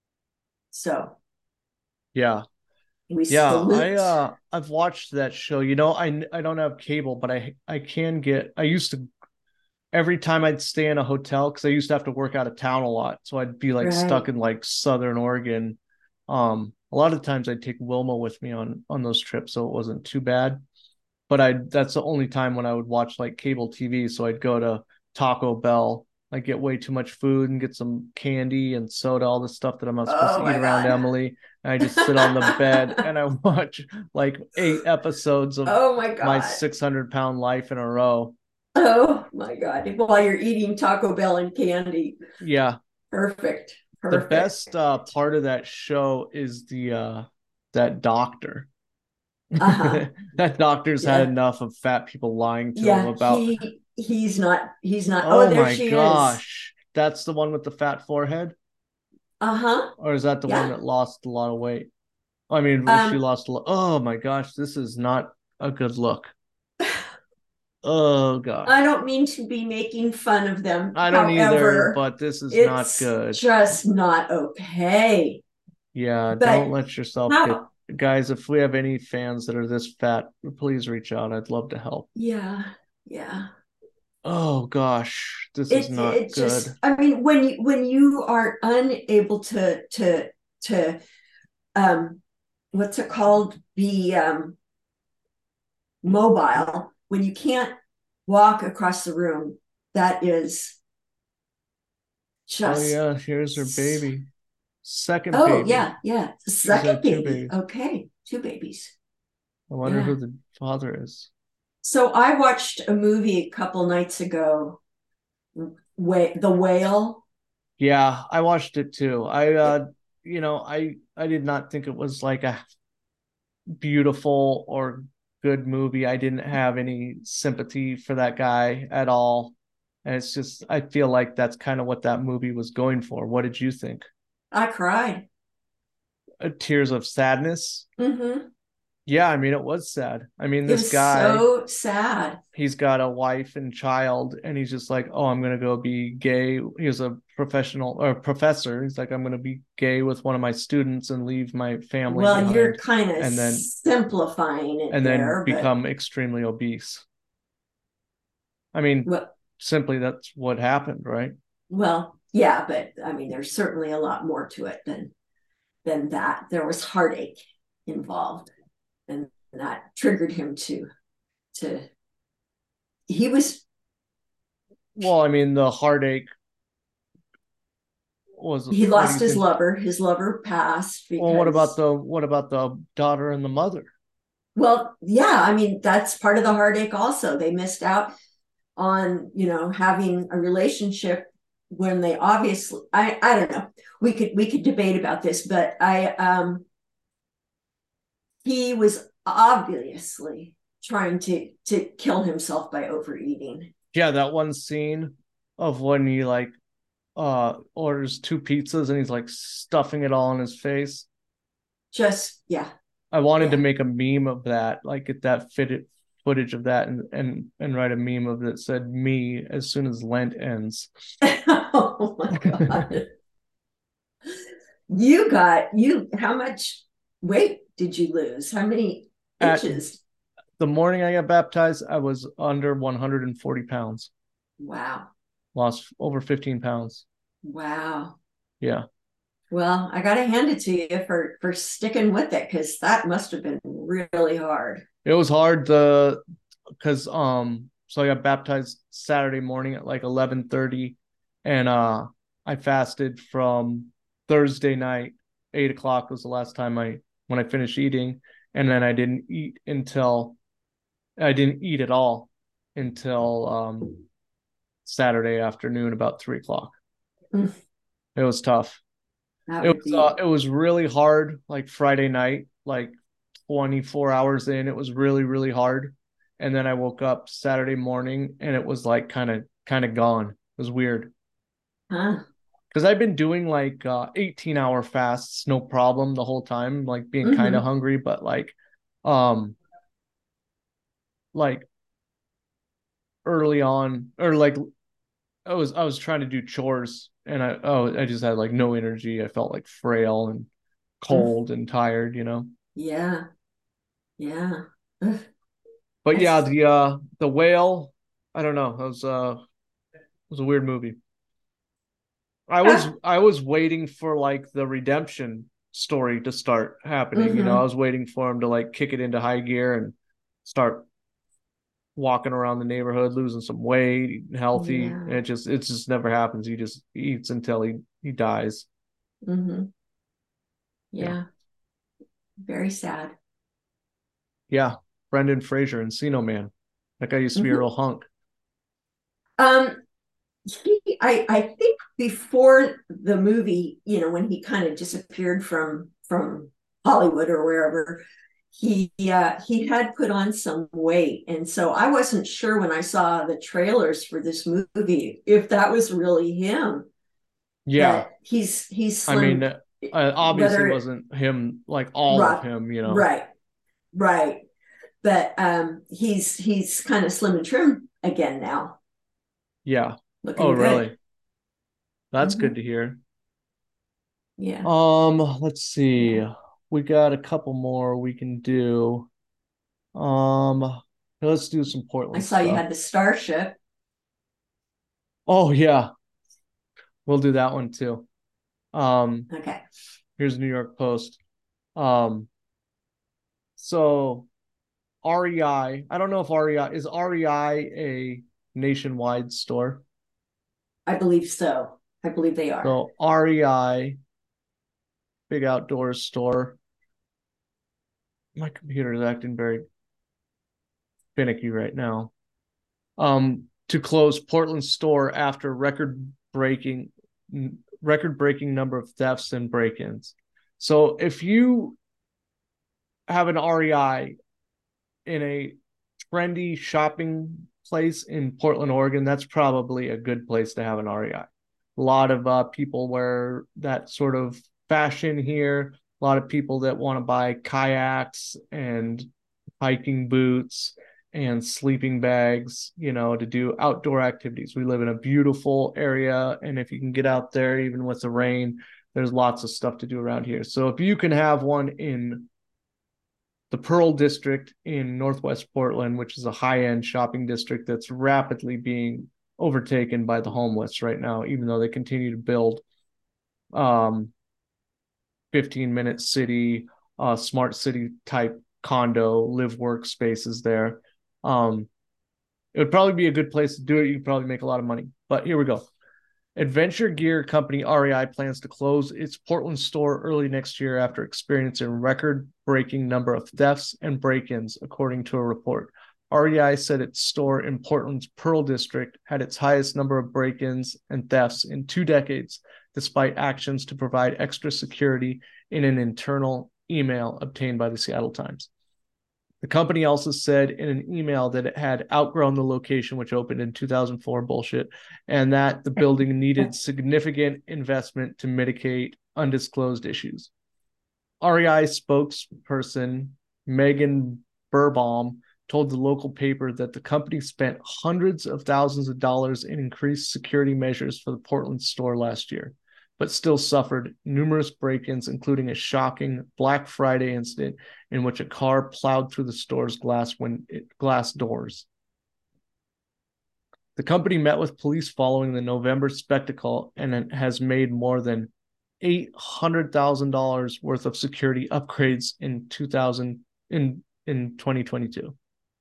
Speaker 2: So,
Speaker 1: yeah.
Speaker 2: We
Speaker 1: yeah,
Speaker 2: salute.
Speaker 1: I uh I've watched that show. You know, I I don't have cable, but I I can get. I used to every time I'd stay in a hotel because I used to have to work out of town a lot, so I'd be like
Speaker 2: Right.
Speaker 1: stuck in like Southern Oregon. Um, a lot of times I'd take Wilma with me on on those trips, so it wasn't too bad. But I that's the only time when I would watch like cable T V. So I'd go to Taco Bell. I get way too much food and get some candy and soda, all the stuff that I'm not supposed
Speaker 2: Oh
Speaker 1: to
Speaker 2: my
Speaker 1: eat around
Speaker 2: God.
Speaker 1: Emily. And I just sit on the bed and I watch like eight episodes of
Speaker 2: Oh my God.
Speaker 1: my six hundred pound life in a row.
Speaker 2: Oh my God. While you're eating Taco Bell and candy.
Speaker 1: Yeah.
Speaker 2: Perfect.
Speaker 1: The
Speaker 2: Perfect.
Speaker 1: best uh, part of that show is the uh, that doctor.
Speaker 2: Uh-huh.
Speaker 1: That doctor's
Speaker 2: Yeah.
Speaker 1: had enough of fat people lying to him
Speaker 2: Yeah,
Speaker 1: about.
Speaker 2: he he's not he's not.
Speaker 1: Oh,
Speaker 2: Oh, there
Speaker 1: my
Speaker 2: she is.
Speaker 1: gosh. That's the one with the fat forehead?
Speaker 2: Uh-huh.
Speaker 1: Or is that the one
Speaker 2: Yeah.
Speaker 1: that lost a lot of weight? I mean, she
Speaker 2: Um,
Speaker 1: lost a lot. Oh my gosh, this is not a good look. Oh gosh.
Speaker 2: I don't mean to be making fun of them.
Speaker 1: I don't either,
Speaker 2: However,
Speaker 1: but this is not
Speaker 2: it's
Speaker 1: good.
Speaker 2: just not okay.
Speaker 1: Yeah,
Speaker 2: But
Speaker 1: don't let yourself
Speaker 2: how-
Speaker 1: get. Guys, if we have any fans that are this fat, please reach out. I'd love to help.
Speaker 2: Yeah, yeah.
Speaker 1: Oh gosh, this
Speaker 2: It
Speaker 1: is not
Speaker 2: it
Speaker 1: good.
Speaker 2: just, I mean, when you when you are unable to to to um what's it called? Be um mobile, when you can't walk across the room, that is
Speaker 1: Oh
Speaker 2: just
Speaker 1: yeah, here's her baby. Second
Speaker 2: Oh
Speaker 1: baby.
Speaker 2: yeah, yeah.
Speaker 1: had
Speaker 2: Second
Speaker 1: two
Speaker 2: baby.
Speaker 1: babies.
Speaker 2: Okay, two babies.
Speaker 1: I wonder
Speaker 2: Yeah.
Speaker 1: who the father is.
Speaker 2: So I watched a movie a couple nights ago, Wh- The Whale.
Speaker 1: Yeah, I watched it too. I uh you know, I I did not think it was like a beautiful or good movie. I didn't have any sympathy for that guy at all. And it's just I feel like that's kind of what that movie was going for. What did you think?
Speaker 2: I cried.
Speaker 1: Uh, tears of sadness?
Speaker 2: Mm-hmm.
Speaker 1: Yeah, I mean it was sad. I mean
Speaker 2: It
Speaker 1: this
Speaker 2: was
Speaker 1: guy,
Speaker 2: so sad.
Speaker 1: he's got a wife and child and he's just like, oh, I'm gonna go be gay. He was a professional or professor. He's like, I'm gonna be gay with one of my students and leave my family
Speaker 2: Well,
Speaker 1: behind,
Speaker 2: you're kind of
Speaker 1: and then
Speaker 2: simplifying it
Speaker 1: and then
Speaker 2: there, but
Speaker 1: become extremely obese. I mean,
Speaker 2: well,
Speaker 1: simply that's what happened, right?
Speaker 2: well, yeah, but I mean, there's certainly a lot more to it than than that. There was heartache involved, and that triggered him to to. He was
Speaker 1: Well, I mean, the heartache was
Speaker 2: he
Speaker 1: what
Speaker 2: lost
Speaker 1: do you
Speaker 2: his
Speaker 1: think-
Speaker 2: lover. His lover passed. Because,
Speaker 1: Well, what about the what about the daughter and the mother?
Speaker 2: Well, yeah, I mean, that's part of the heartache also. They missed out on, you know, having a relationship when they obviously, I, I don't know. We could, we could debate about this, but I, um, he was obviously trying to, to kill himself by overeating.
Speaker 1: Yeah, that one scene of when he like uh orders two pizzas and he's like stuffing it all in his face.
Speaker 2: Just, yeah.
Speaker 1: I wanted
Speaker 2: Yeah.
Speaker 1: to make a meme of that, like get that fitted footage of that and and and write a meme of that said me as soon as Lent ends.
Speaker 2: Oh my God. You got you how much weight did you lose? How many
Speaker 1: At
Speaker 2: inches?
Speaker 1: the morning I got baptized, I was under one hundred forty pounds.
Speaker 2: Wow.
Speaker 1: Lost over fifteen pounds.
Speaker 2: Wow.
Speaker 1: Yeah.
Speaker 2: Well, I gotta hand it to you for for sticking with it because that must have been really hard.
Speaker 1: It was hard to because um so I got baptized Saturday morning at like eleven thirty, and uh I fasted from Thursday night. Eight o'clock was the last time I when I finished eating, and then I didn't eat until I didn't eat at all until um Saturday afternoon about three o'clock.
Speaker 2: Mm,
Speaker 1: It was tough.
Speaker 2: that
Speaker 1: It
Speaker 2: would
Speaker 1: was uh,
Speaker 2: be
Speaker 1: it was really hard. Like Friday night, like twenty-four hours in, it was really really hard. And then I woke up Saturday morning, and it was like kind of kind of gone. It was weird
Speaker 2: huh.
Speaker 1: because I've been doing like uh, eighteen hour fasts, no problem the whole time, like being kind of
Speaker 2: Hmm.
Speaker 1: hungry, but like, um, like early on, or like I was I was trying to do chores, and I oh I just had like no energy. I felt like frail and
Speaker 2: Mm,
Speaker 1: cold and tired, you know.
Speaker 2: yeah. Yeah. Ugh,
Speaker 1: But yeah,
Speaker 2: that's
Speaker 1: the uh the whale, I don't know. It was uh it was a weird movie. I was I was waiting for like the redemption story to start happening, you know. I
Speaker 2: hmm
Speaker 1: was waiting for him to like kick it into high gear and start walking around the neighborhood, losing some weight, eating healthy. And
Speaker 2: Yeah.
Speaker 1: it just it just never happens. He just eats until he he dies.
Speaker 2: hmm
Speaker 1: Yeah.
Speaker 2: Yeah. Very sad.
Speaker 1: Yeah. Brendan Fraser, Encino Man. That guy used to be a
Speaker 2: Hmm.
Speaker 1: real hunk.
Speaker 2: Um, he, I, I think before the movie, you know, when he kind of disappeared from from Hollywood or wherever, he uh, he had put on some weight, and so I wasn't sure when I saw the trailers for this movie if that was really him.
Speaker 1: Yeah.
Speaker 2: That he's he's
Speaker 1: I mean,
Speaker 2: slim,
Speaker 1: uh, obviously
Speaker 2: whether
Speaker 1: wasn't him like all of
Speaker 2: right,
Speaker 1: him, you know.
Speaker 2: right, right, but um, he's he's kind of slim and trim again now,
Speaker 1: Yeah. Oh,
Speaker 2: looking good.
Speaker 1: really? That's good
Speaker 2: Hmm.
Speaker 1: to hear.
Speaker 2: Yeah.
Speaker 1: Um, let's see.
Speaker 2: Yeah.
Speaker 1: We got a couple more we can do. Um, let's do some
Speaker 2: I
Speaker 1: Portland
Speaker 2: saw you
Speaker 1: stuff.
Speaker 2: had the Starship.
Speaker 1: Oh yeah, we'll do that one too. Um,
Speaker 2: Okay.
Speaker 1: here's New York Post. Um, so R E I, I don't know if R E I is R E I a nationwide store.
Speaker 2: I believe so. I believe they are.
Speaker 1: So R E I, big outdoors store. My computer is acting very finicky right now. Um, to close Portland store after record breaking record breaking number of thefts and break-ins. So if you have an R E I in a trendy shopping place in Portland, Oregon, that's probably a good place to have an R E I. A lot of uh, people wear that sort of fashion here. A lot of people that want to buy kayaks and hiking boots and sleeping bags, you know, to do outdoor activities. We live in a beautiful area, and if you can get out there, even with the rain, there's lots of stuff to do around here. So if you can have one in the Pearl District in Northwest Portland, which is a high-end shopping district that's rapidly being overtaken by the homeless right now, even though they continue to build um, fifteen minute city, uh, smart city type condo, live work spaces there. Um, it would probably be a good place to do it. You could probably make a lot of money. But here we go. Adventure gear company R E I plans to close its Portland store early next year after experiencing a record-breaking number of thefts and break-ins, according to a report. R E I said its store in Portland's Pearl District had its highest number of break-ins and thefts in two decades, despite actions to provide extra security in an internal email obtained by the Seattle Times. The company also said in an email that it had outgrown the location, which opened in two thousand four, bullshit, and that the building needed significant investment to mitigate undisclosed issues. R E I spokesperson Megan Burbaum told the local paper that the company spent hundreds of thousands of dollars in increased security measures for the Portland store last year, but still suffered numerous break-ins, including a shocking Black Friday incident in which a car plowed through the store's glass when it, glass doors. The company met with police following the November spectacle and has made more than eight hundred thousand dollars worth of security upgrades in two thousand in in twenty twenty-two.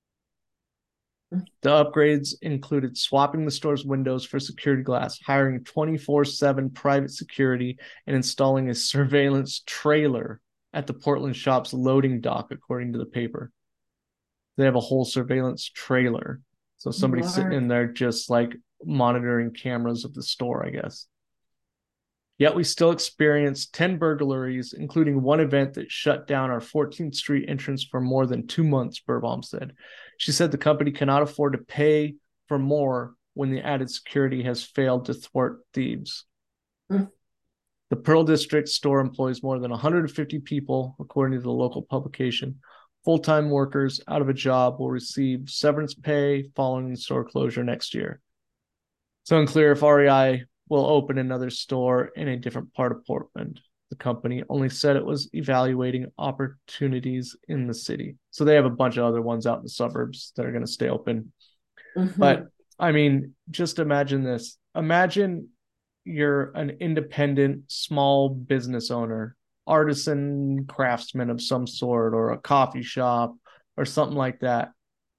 Speaker 1: The upgrades included swapping the store's windows for security glass, hiring twenty-four seven private security, and installing a surveillance trailer at the Portland shop's loading dock, according to the paper. They have a whole surveillance trailer. So somebody's
Speaker 2: Lord.
Speaker 1: sitting in there just like monitoring cameras of the store, I guess. Yet we still experienced ten burglaries, including one event that shut down our fourteenth Street entrance for more than two months, Burbaum said. She said the company cannot afford to pay for more when the added security has failed to thwart thieves.
Speaker 2: Mm.
Speaker 1: The Pearl District store employs more than one hundred fifty people, according to the local publication. Full-time workers out of a job will receive severance pay following the store closure next year. It's unclear if R E I will open another store in a different part of Portland. The company only said it was evaluating opportunities in the city. So they have a bunch of other ones out in the suburbs that are going to stay open.
Speaker 2: Mm-hmm.
Speaker 1: But I mean, just imagine this. Imagine you're an independent small business owner, artisan craftsman of some sort, or a coffee shop or something like that.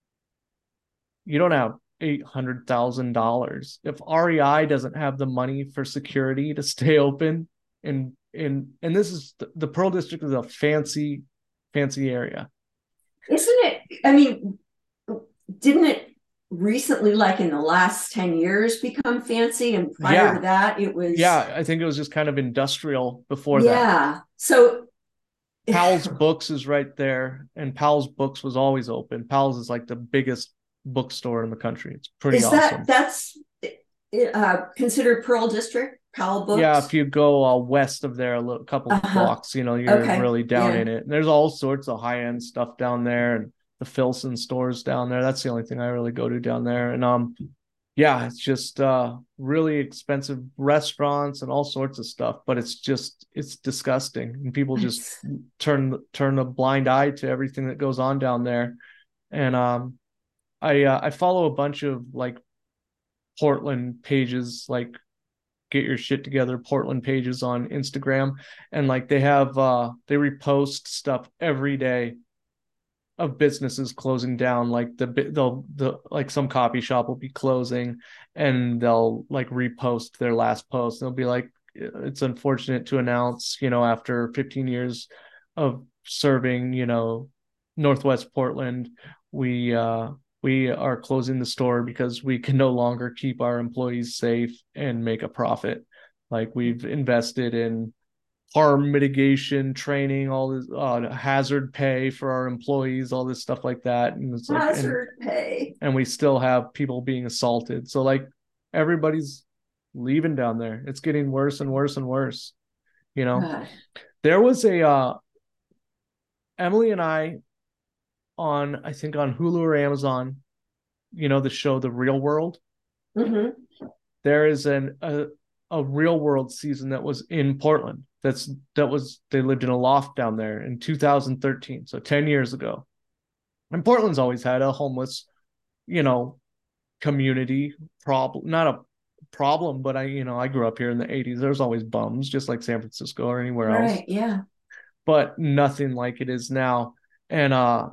Speaker 1: You don't have eight hundred thousand dollars. If R E I doesn't have the money for security to stay open, and and and this is the, the Pearl District is a fancy, fancy area.
Speaker 2: Isn't it? I mean, didn't it recently, like in the last ten years, become fancy? And prior
Speaker 1: Yeah.
Speaker 2: to that, it was.
Speaker 1: Yeah, I think it was just kind of industrial before
Speaker 2: yeah.
Speaker 1: that.
Speaker 2: Yeah. So
Speaker 1: Powell's Books is right there, and Powell's Books was always open. Powell's is like the biggest bookstore in the country. It's pretty
Speaker 2: is
Speaker 1: awesome.
Speaker 2: that that's uh, considered Pearl District? Powell Books?
Speaker 1: Yeah, if you go uh, west of there a little, couple
Speaker 2: Uh-huh.
Speaker 1: blocks, you know, you're
Speaker 2: Okay.
Speaker 1: really down
Speaker 2: Yeah.
Speaker 1: in it. And there's all sorts of high-end stuff down there, and the Filson stores down there. That's the only thing I really go to down there. And um, yeah, it's just uh really expensive restaurants and all sorts of stuff, but it's just it's disgusting. And people just turn turn a blind eye to everything that goes on down there. And um I uh, I follow a bunch of like Portland pages, like Get Your Shit Together Portland pages on Instagram, and like they have uh they repost stuff every day of businesses closing down. Like the they'll the like some coffee shop will be closing, and they'll like repost their last post. They'll be like, it's unfortunate to announce, you know, after fifteen years of serving, you know, Northwest Portland, we uh we are closing the store because we can no longer keep our employees safe and make a profit. Like, we've invested in harm mitigation training, all this uh, hazard pay for our employees, all this stuff like that. And it's like,
Speaker 2: Hazard
Speaker 1: and,
Speaker 2: pay.
Speaker 1: and we still have people being assaulted. So like everybody's leaving down there. It's getting worse and worse and worse. You know,
Speaker 2: God.
Speaker 1: there was a uh, Emily and I on, I think on Hulu or Amazon, you know, the show The Real World.
Speaker 2: Mm-hmm.
Speaker 1: There is an a, a Real World season that was in Portland. That's that was they lived in a loft down there in two thousand thirteen, so ten years ago. And Portland's always had a homeless, you know, community problem. Not a problem, but I, you know, I grew up here in the eighties. There's always bums, just like San Francisco or anywhere else.
Speaker 2: Right. Yeah.
Speaker 1: But nothing like it is now. And uh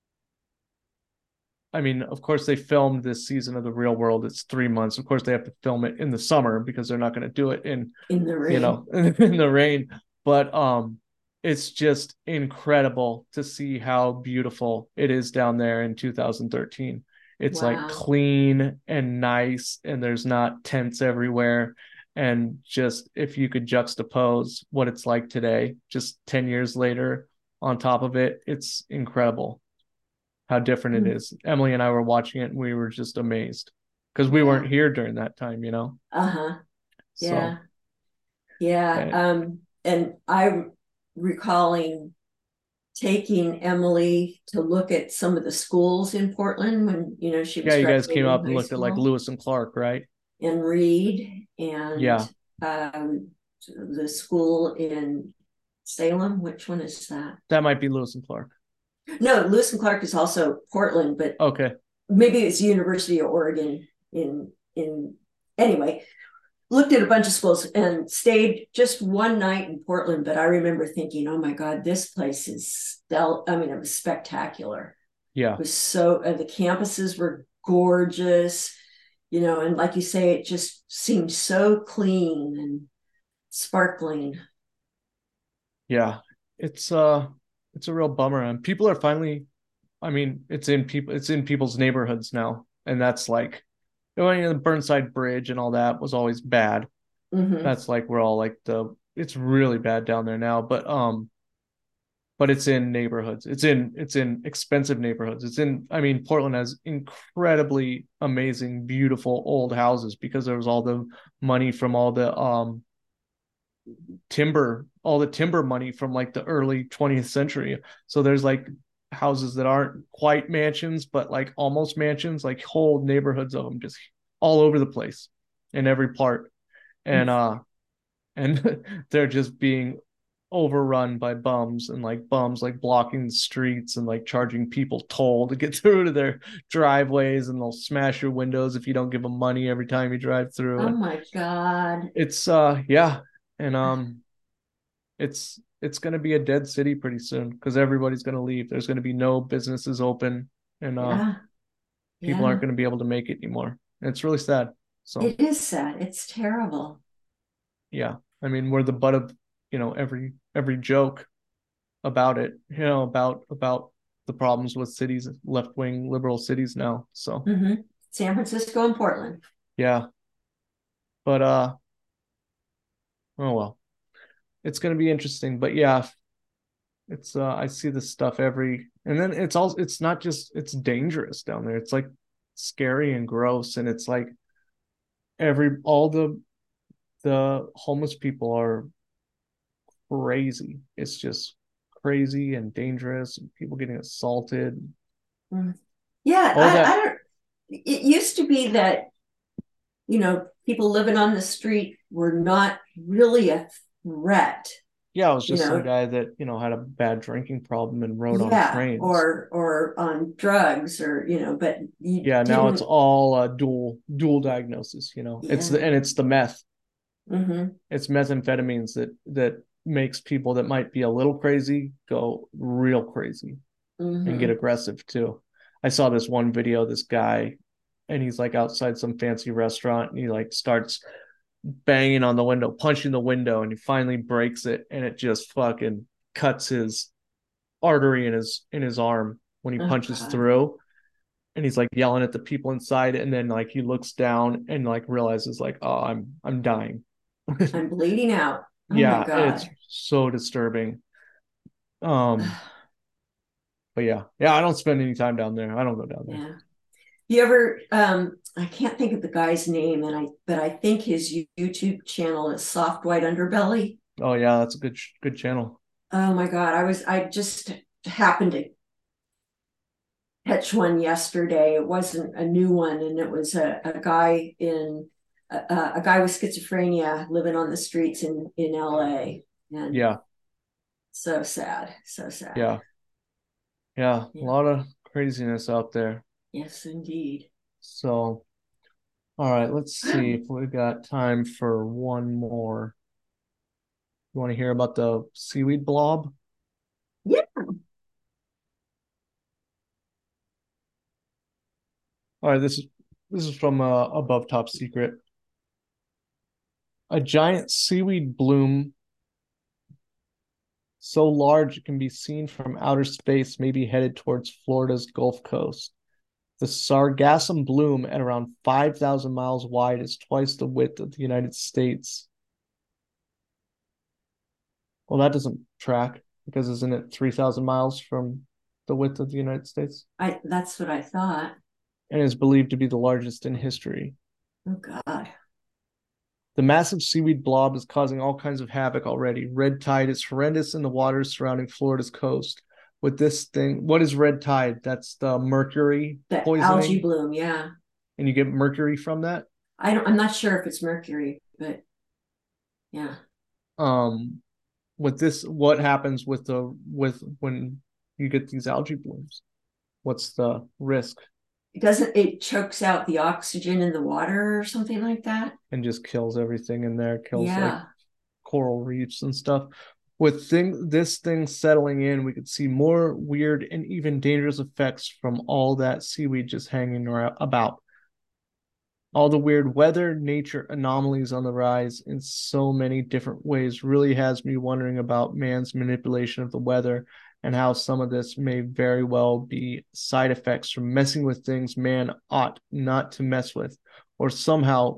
Speaker 1: I mean, of course, they filmed this season of The Real World. It's three months. Of course, they have to film it in the summer because they're not going to do it in,
Speaker 2: in the rain.
Speaker 1: you know, in the rain. But um, it's just incredible to see how beautiful it is down there in two thousand thirteen. It's
Speaker 2: Wow.
Speaker 1: like clean and nice, and there's not tents everywhere. And just if you could juxtapose what it's like today, just ten years later on top of it, it's incredible how different
Speaker 2: Mm.
Speaker 1: it is. Emily and I were watching it and we were just amazed because we
Speaker 2: Yeah.
Speaker 1: weren't here during that time, you know?
Speaker 2: Uh-huh.
Speaker 1: So,
Speaker 2: Yeah. Yeah.
Speaker 1: okay.
Speaker 2: Um, and I recalling taking Emily to look at some of the schools in Portland when, you know, she was
Speaker 1: Yeah, you guys came
Speaker 2: graduating
Speaker 1: up and
Speaker 2: high
Speaker 1: looked at like
Speaker 2: school,
Speaker 1: Lewis and Clark, right?
Speaker 2: and Reed and
Speaker 1: Yeah,
Speaker 2: um, the school in Salem. Which one is that?
Speaker 1: that might be Lewis and Clark.
Speaker 2: No, Lewis and Clark is also Portland, but
Speaker 1: Okay.
Speaker 2: maybe it's University of Oregon in in anyway. Looked at a bunch of schools and stayed just one night in Portland, but I remember thinking, oh my God, this place is stel- I mean, it was spectacular.
Speaker 1: Yeah.
Speaker 2: It was so uh, the campuses were gorgeous, you know, and like you say, it just seemed so clean and sparkling.
Speaker 1: Yeah. It's uh it's a real bummer. And people are finally, I mean, it's in people it's in people's neighborhoods now. And that's like, you know, the Burnside Bridge and all that was always bad.
Speaker 2: Mm-hmm.
Speaker 1: That's like we're all like the it's really bad down there now. But um but it's in neighborhoods. It's in it's in expensive neighborhoods. It's in I mean, Portland has incredibly amazing, beautiful old houses because there was all the money from all the um timber, all the timber money from like the early twentieth century. So there's like houses that aren't quite mansions, but like almost mansions, like whole neighborhoods of them just all over the place in every part. And uh and they're just being overrun by bums and like bums like blocking the streets and like charging people toll to get through to their driveways, and they'll smash your windows if you don't give them money every time you drive through.
Speaker 2: Oh
Speaker 1: And
Speaker 2: my God.
Speaker 1: it's uh yeah, and um it's it's going to be a dead city pretty soon because everybody's going to leave. There's going to be no businesses open, and uh
Speaker 2: Yeah.
Speaker 1: people
Speaker 2: Yeah.
Speaker 1: aren't going to be able to make it anymore. And it's really sad. So
Speaker 2: It is sad. It's terrible.
Speaker 1: yeah, I mean, we're the butt of, you know, every every joke about it, you know, about about the problems with cities, left-wing liberal cities now. So
Speaker 2: Mm-hmm. San Francisco and Portland.
Speaker 1: yeah, but uh oh well, it's going to be interesting. But yeah, it's uh I see this stuff every, and then it's also, it's not just, it's dangerous down there. It's like scary and gross, and it's like every all the the homeless people are crazy. It's just crazy and dangerous, and people getting assaulted.
Speaker 2: Mm. Yeah,
Speaker 1: All
Speaker 2: I,
Speaker 1: that.
Speaker 2: I don't. It used to be that, you know, people living on the street were not really a threat.
Speaker 1: Yeah, it was
Speaker 2: You
Speaker 1: just some
Speaker 2: know,
Speaker 1: guy that, you know, had a bad drinking problem and rode on
Speaker 2: yeah,
Speaker 1: trains.
Speaker 2: or or on drugs, or you know, but you
Speaker 1: Yeah, now it's
Speaker 2: didn't.
Speaker 1: all uh, dual dual diagnosis, you know. It's the
Speaker 2: Yeah.
Speaker 1: and it's the meth.
Speaker 2: Mm-hmm.
Speaker 1: It's methamphetamines that that makes people that might be a little crazy go real crazy and get
Speaker 2: Mm-hmm.
Speaker 1: aggressive too. I saw this one video, this guy, and he's like outside some fancy restaurant, and he like starts banging on the window, punching the window, and he finally breaks it, and it just fucking cuts his artery in his in his arm when he
Speaker 2: Oh
Speaker 1: punches
Speaker 2: God.
Speaker 1: through. And he's like yelling at the people inside, and then like he looks down and like realizes like, oh, I'm I'm dying.
Speaker 2: I'm bleeding out. Oh my
Speaker 1: Yeah, it's
Speaker 2: God.
Speaker 1: so disturbing. Um, but yeah, yeah, I don't spend any time down there. I don't go down there.
Speaker 2: Yeah. You ever? Um, I can't think of the guy's name, and I but I think his YouTube channel is Soft White Underbelly.
Speaker 1: Oh yeah, that's a good good channel.
Speaker 2: Oh my God. I was I just happened to catch one yesterday. It wasn't a new one, and it was a, a guy in a, a guy with schizophrenia living on the streets in in L A. And
Speaker 1: Yeah,
Speaker 2: so sad, so sad.
Speaker 1: yeah, yeah.
Speaker 2: Yeah.
Speaker 1: A lot of craziness out there.
Speaker 2: Yes, indeed.
Speaker 1: So, all right, let's see if we got time for one more. You want to hear about the seaweed blob?
Speaker 2: Yeah.
Speaker 1: All right, this is this is from uh, Above Top Secret. A giant seaweed bloom so large it can be seen from outer space may be headed towards Florida's Gulf Coast. The Sargassum bloom, at around five thousand miles wide, is twice the width of the United States. Well, that doesn't track because isn't it three thousand miles from the width of the United States?
Speaker 2: I that's what I thought.
Speaker 1: And is believed to be the largest in history.
Speaker 2: Oh God.
Speaker 1: The massive seaweed blob is causing all kinds of havoc already. Red tide is horrendous in the waters surrounding Florida's coast. With this thing, what is red tide? That's the mercury
Speaker 2: The
Speaker 1: poisoning,
Speaker 2: algae bloom, yeah.
Speaker 1: and you get mercury from that.
Speaker 2: I don't. I'm not sure if it's mercury, but yeah.
Speaker 1: Um, with this, what happens with the with when you get these algae blooms? What's the risk?
Speaker 2: It doesn't. It chokes out the oxygen in the water or something like that.
Speaker 1: And just kills everything in there. Kills
Speaker 2: Yeah.
Speaker 1: like coral reefs and stuff. With thing this thing settling in, we could see more weird and even dangerous effects from all that seaweed just hanging around about. All the weird weather, nature anomalies on the rise in so many different ways really has me wondering about man's manipulation of the weather and how some of this may very well be side effects from messing with things man ought not to mess with, or somehow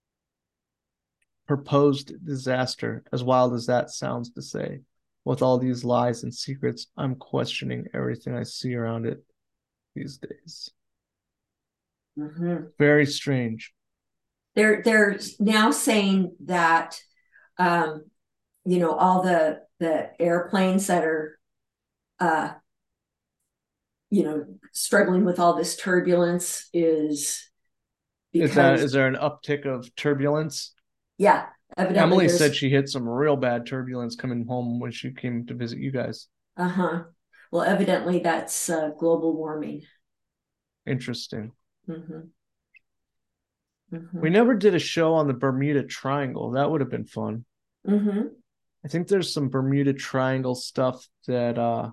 Speaker 1: proposed disaster, as wild as that sounds to say. With all these lies and secrets, I'm questioning everything I see around it these days.
Speaker 2: Mm-hmm.
Speaker 1: Very strange.
Speaker 2: They're they're now saying that, um, you know, all the the airplanes that are, uh, you know, struggling with all this turbulence is because
Speaker 1: Is that is there an uptick of turbulence?
Speaker 2: yeah, evidently
Speaker 1: Emily
Speaker 2: there's-
Speaker 1: said she hit some real bad turbulence coming home when she came to visit you guys.
Speaker 2: Uh-huh. Well, evidently that's uh, global warming.
Speaker 1: Interesting.
Speaker 2: Mm-hmm. Mm-hmm.
Speaker 1: We never did a show on the Bermuda Triangle. That would have been fun.
Speaker 2: Mm-hmm.
Speaker 1: I think there's some Bermuda Triangle stuff that uh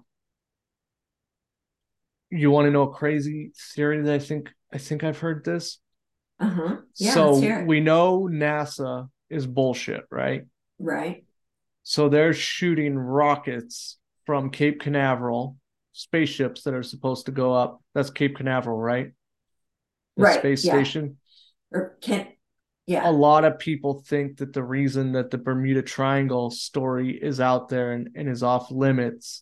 Speaker 1: you want to know a crazy theory that I think I think I've heard this.
Speaker 2: Uh-huh. Yeah,
Speaker 1: so
Speaker 2: let's hear it.
Speaker 1: we know NASA is bullshit, right?
Speaker 2: Right.
Speaker 1: So they're shooting rockets from Cape Canaveral, spaceships that are supposed to go up. That's Cape Canaveral, right? The
Speaker 2: Right,
Speaker 1: space
Speaker 2: yeah.
Speaker 1: station.
Speaker 2: Or can
Speaker 1: A
Speaker 2: yeah.
Speaker 1: lot of people think that the reason that the Bermuda Triangle story is out there and, and is off limits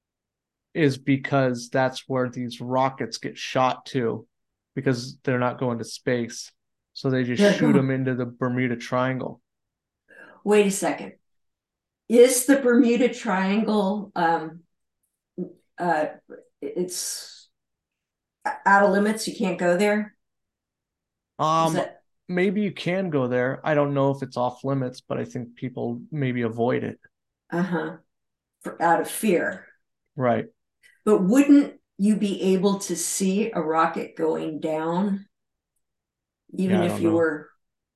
Speaker 1: is because that's where these rockets get shot to, because they're not going to space. So they just
Speaker 2: They're
Speaker 1: shoot
Speaker 2: going-
Speaker 1: them into the Bermuda Triangle.
Speaker 2: Wait a second. Is the Bermuda Triangle um uh it's out of limits? You can't go there? Is
Speaker 1: Um,
Speaker 2: that-
Speaker 1: maybe you can go there. I don't know if it's off limits, but I think people maybe avoid it.
Speaker 2: uh-huh. For, out of fear.
Speaker 1: Right.
Speaker 2: But wouldn't you be able to see a rocket going down even
Speaker 1: Yeah, I
Speaker 2: if
Speaker 1: don't
Speaker 2: you
Speaker 1: know.
Speaker 2: were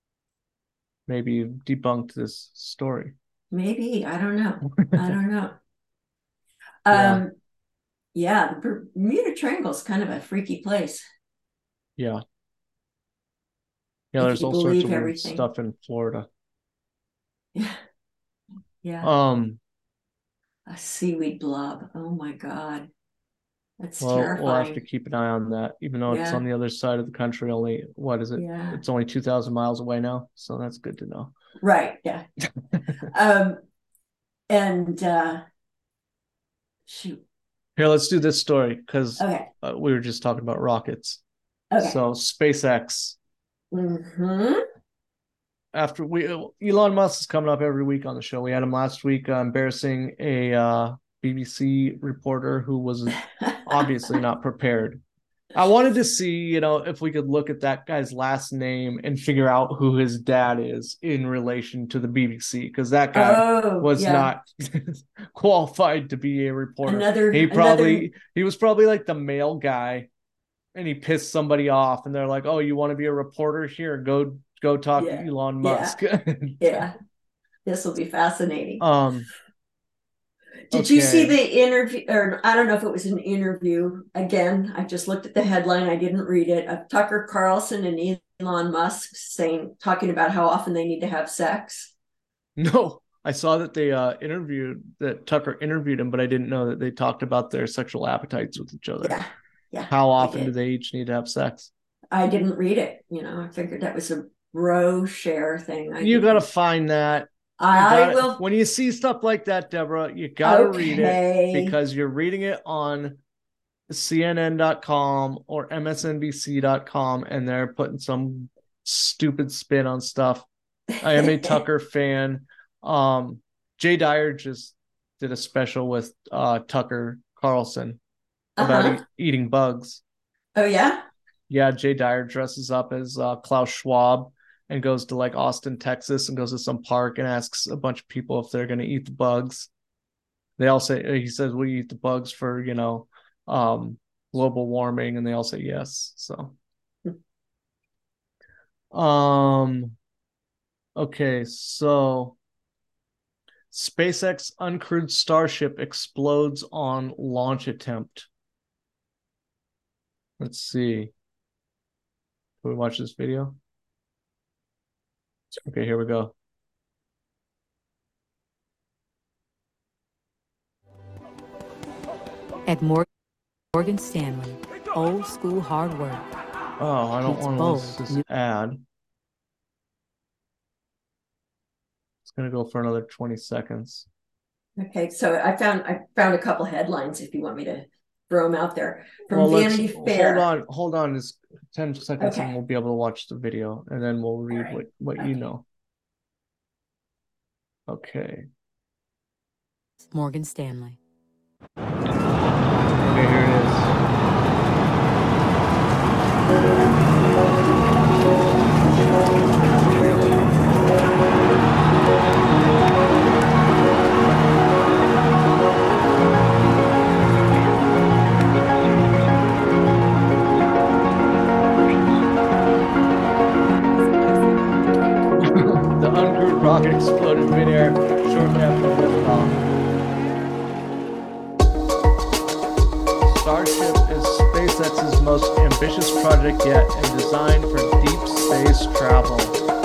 Speaker 1: Maybe you debunked this story.
Speaker 2: maybe, I don't know. I don't know.
Speaker 1: Yeah.
Speaker 2: Um yeah, the Bermuda Triangle is kind of a freaky place.
Speaker 1: Yeah. Yeah,
Speaker 2: If
Speaker 1: there's
Speaker 2: you
Speaker 1: all sorts
Speaker 2: believe
Speaker 1: of weird
Speaker 2: everything.
Speaker 1: stuff in Florida.
Speaker 2: Yeah. Yeah.
Speaker 1: Um,
Speaker 2: A seaweed blob. Oh my God. That's
Speaker 1: well,
Speaker 2: terrifying.
Speaker 1: we'll have to keep an eye on that, even though it's
Speaker 2: Yeah.
Speaker 1: on the other side of the country. Only, what is it?
Speaker 2: Yeah.
Speaker 1: It's only two thousand miles away now, so that's good to know.
Speaker 2: Right. Yeah. um, and uh, shoot.
Speaker 1: Here, let's do this story because
Speaker 2: Okay.
Speaker 1: uh, we were just talking about rockets.
Speaker 2: Okay.
Speaker 1: So SpaceX,
Speaker 2: Mm-hmm.
Speaker 1: after we Elon Musk is coming up every week on the show. We had him last week, uh, embarrassing a uh, B B C reporter who was obviously not prepared. I wanted to see, you know, if we could look at that guy's last name and figure out who his dad is in relation to the B B C, because that guy
Speaker 2: Oh,
Speaker 1: was
Speaker 2: yeah.
Speaker 1: not qualified to be a reporter.
Speaker 2: Another-
Speaker 1: he probably
Speaker 2: another-
Speaker 1: he was probably like the mail guy, and he pissed somebody off, and they're like, "Oh, you want to be a reporter? Here, go go talk
Speaker 2: Yeah.
Speaker 1: to Elon
Speaker 2: Yeah.
Speaker 1: Musk."
Speaker 2: Yeah. This will be fascinating.
Speaker 1: Um.
Speaker 2: Did you see
Speaker 1: okay.
Speaker 2: the interview? Or I don't know if it was an interview. Again, I just looked at the headline. I didn't read it. Of Tucker Carlson and Elon Musk saying, talking about how often they need to have sex.
Speaker 1: No, I saw that they uh interviewed that Tucker interviewed him, but I didn't know that they talked about their sexual appetites with each other.
Speaker 2: Yeah. Yeah.
Speaker 1: How
Speaker 2: I
Speaker 1: often do
Speaker 2: did.
Speaker 1: they each need to have sex?
Speaker 2: I didn't read it. You know, I figured that was a bro share thing. I
Speaker 1: You
Speaker 2: didn't-
Speaker 1: got to find that. You
Speaker 2: I
Speaker 1: gotta-
Speaker 2: will.
Speaker 1: When you see stuff like that, Deborah, you got to read it
Speaker 2: Okay.
Speaker 1: because you're reading it on C N N dot com or M S N B C dot com, and they're putting some stupid spin on stuff. I am a Tucker fan. Um, Jay Dyer just did a special with uh, Tucker Carlson about
Speaker 2: Uh-huh.
Speaker 1: e- eating bugs.
Speaker 2: Oh, yeah?
Speaker 1: Yeah, Jay Dyer dresses up as uh, Klaus Schwab and goes to like Austin, Texas, and goes to some park and asks a bunch of people if they're going to eat the bugs. They all say, he says, we eat the bugs for, you know, um, global warming, and they all say yes. So, um, okay, so SpaceX uncrewed Starship explodes on launch attempt. Let's see. Can we watch this video? Okay, here we go.
Speaker 7: At Morgan Stanley, old school hard work.
Speaker 1: Oh, I don't
Speaker 7: It's
Speaker 1: want to
Speaker 7: bold.
Speaker 1: list this ad. It's gonna go for another twenty seconds.
Speaker 2: Okay, so I found I found a couple headlines if you want me to throw them out there from
Speaker 1: Well, let's
Speaker 2: Vanity Fair.
Speaker 1: hold on, hold on. It's ten seconds,
Speaker 2: Okay.
Speaker 1: and we'll be able to watch the video, and then we'll read
Speaker 2: right.
Speaker 1: what what
Speaker 2: Okay.
Speaker 1: you know. Okay.
Speaker 7: Morgan Stanley.
Speaker 1: Okay, here it is. The uncrewed rocket exploded midair shortly after liftoff. Starship is SpaceX's most ambitious project yet and designed for deep space travel.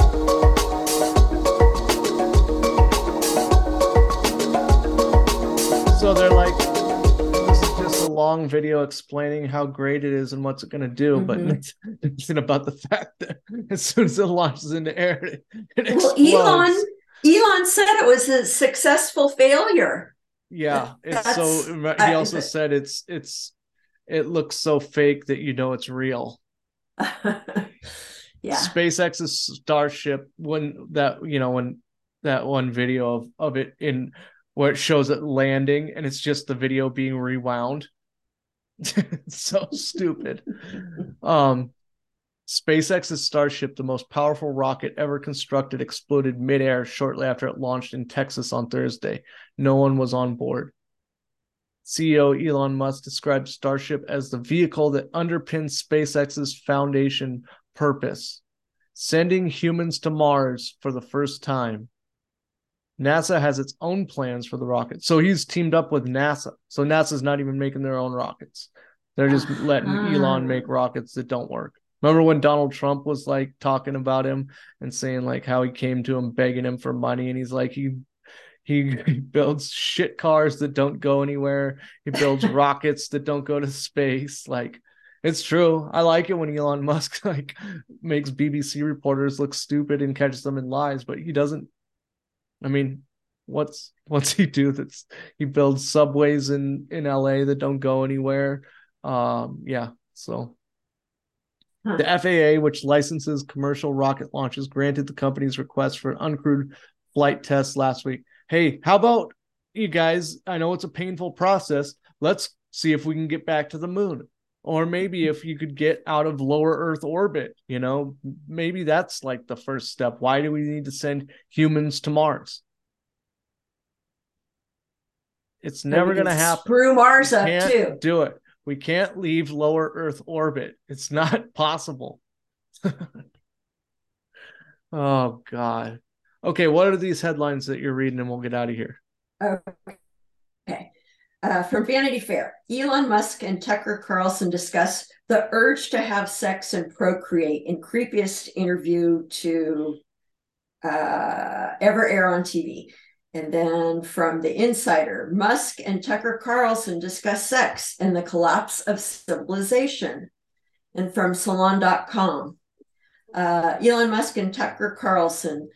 Speaker 1: So they're like, this is just a long video explaining how great it is and what's it going to do, but
Speaker 2: Mhm.
Speaker 1: it's, it's about the fact that as soon as it launches into air, it, it
Speaker 2: Well,
Speaker 1: explodes.
Speaker 2: Elon Elon said it was a successful failure.
Speaker 1: Yeah, it's
Speaker 2: That's-
Speaker 1: so. He
Speaker 2: I-
Speaker 1: also said it's it's it looks so fake that you know it's real.
Speaker 2: Yeah.
Speaker 1: SpaceX's Starship, when that you know when that one video of of it in where it shows it landing and it's just the video being rewound. It's so stupid. Um, SpaceX's Starship, the most powerful rocket ever constructed, exploded midair shortly after it launched in Texas on Thursday. No one was on board. C E O Elon Musk described Starship as the vehicle that underpins SpaceX's foundation purpose, sending humans to Mars for the first time. NASA has its own plans for the rocket. So he's teamed up with NASA. So NASA's not even making their own rockets. They're just letting
Speaker 2: Uh-huh.
Speaker 1: Elon make rockets that don't work. Remember when Donald Trump was like talking about him and saying like how he came to him begging him for money, and he's like he he, he builds shit cars that don't go anywhere. He builds rockets that don't go to space. Like, it's true. I like it when Elon Musk like makes B B C reporters look stupid and catches them in lies, but he doesn't. I mean, what's what's he do? That's he builds subways in in L A that don't go anywhere. Um, yeah, so.
Speaker 2: Huh.
Speaker 1: The F A A, which licenses commercial rocket launches, granted the company's request for an uncrewed flight test last week. Hey, how about you guys? I know it's a painful process. Let's see if we can get back to the moon. Or maybe if you could get out of lower Earth orbit, you know, maybe that's like the first step. Why do we need to send humans to Mars? It's never going to happen.
Speaker 2: Screw Mars
Speaker 1: We
Speaker 2: up
Speaker 1: can't
Speaker 2: too.
Speaker 1: do it. We can't leave lower Earth orbit. It's not possible. Oh, God. Okay, what are these headlines that you're reading, and we'll get out of here?
Speaker 2: Okay. Uh, from Vanity Fair, Elon Musk and Tucker Carlson discuss the urge to have sex and procreate in creepiest interview to uh, ever air on T V. And then from The Insider, Musk and Tucker Carlson discuss sex and the collapse of civilization. And from Salon dot com, uh, Elon Musk and Tucker Carlson,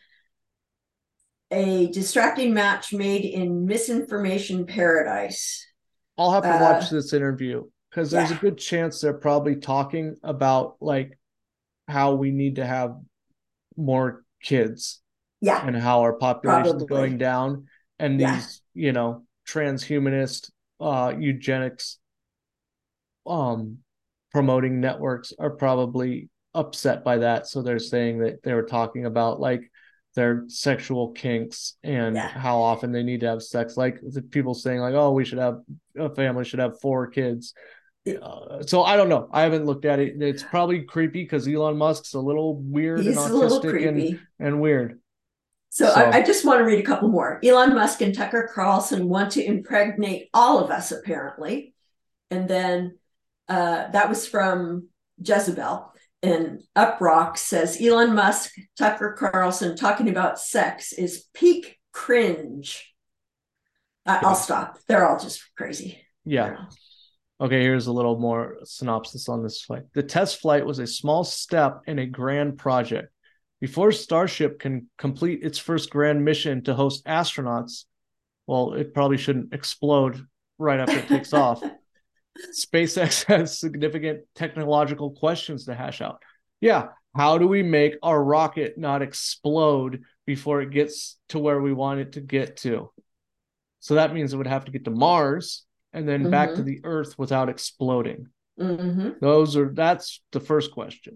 Speaker 2: a distracting match made in misinformation paradise.
Speaker 1: I'll have to
Speaker 2: Uh,
Speaker 1: watch this interview because there's
Speaker 2: yeah.
Speaker 1: a good chance they're probably talking about like how we need to have more kids.
Speaker 2: Yeah.
Speaker 1: and how our population is
Speaker 2: Probably.
Speaker 1: going down. And
Speaker 2: Yeah.
Speaker 1: these, you know, transhumanist, uh, eugenics, um, promoting networks are probably upset by that. So they're saying that they were talking about like their sexual kinks and
Speaker 2: Yeah.
Speaker 1: how often they need to have sex. Like the people saying like, oh, we should have a family should have four kids. Uh, so I don't know. I haven't looked at it. It's probably creepy because Elon Musk's a little weird
Speaker 2: He's
Speaker 1: and
Speaker 2: a little
Speaker 1: autistic and,
Speaker 2: creepy.
Speaker 1: and weird.
Speaker 2: So,
Speaker 1: So-
Speaker 2: I, I just want to read a couple more. Elon Musk and Tucker Carlson want to impregnate all of us, apparently. And then uh, that was from Jezebel. And Uprock says Elon Musk, Tucker Carlson talking about sex is peak cringe. I, I'll stop. They're all just crazy.
Speaker 1: Yeah.
Speaker 2: They're all-
Speaker 1: Okay, here's a little more synopsis on this flight. The test flight was a small step in a grand project. Before Starship can complete its first grand mission to host astronauts, well, it probably shouldn't explode right after it takes off. SpaceX has significant technological questions to hash out. Yeah, how do we make our rocket not explode before it gets to where we want it to get to? So that means it would have to get to Mars and then mm-hmm. back to the Earth without exploding.
Speaker 2: Mm-hmm.
Speaker 1: Those are that's the first question.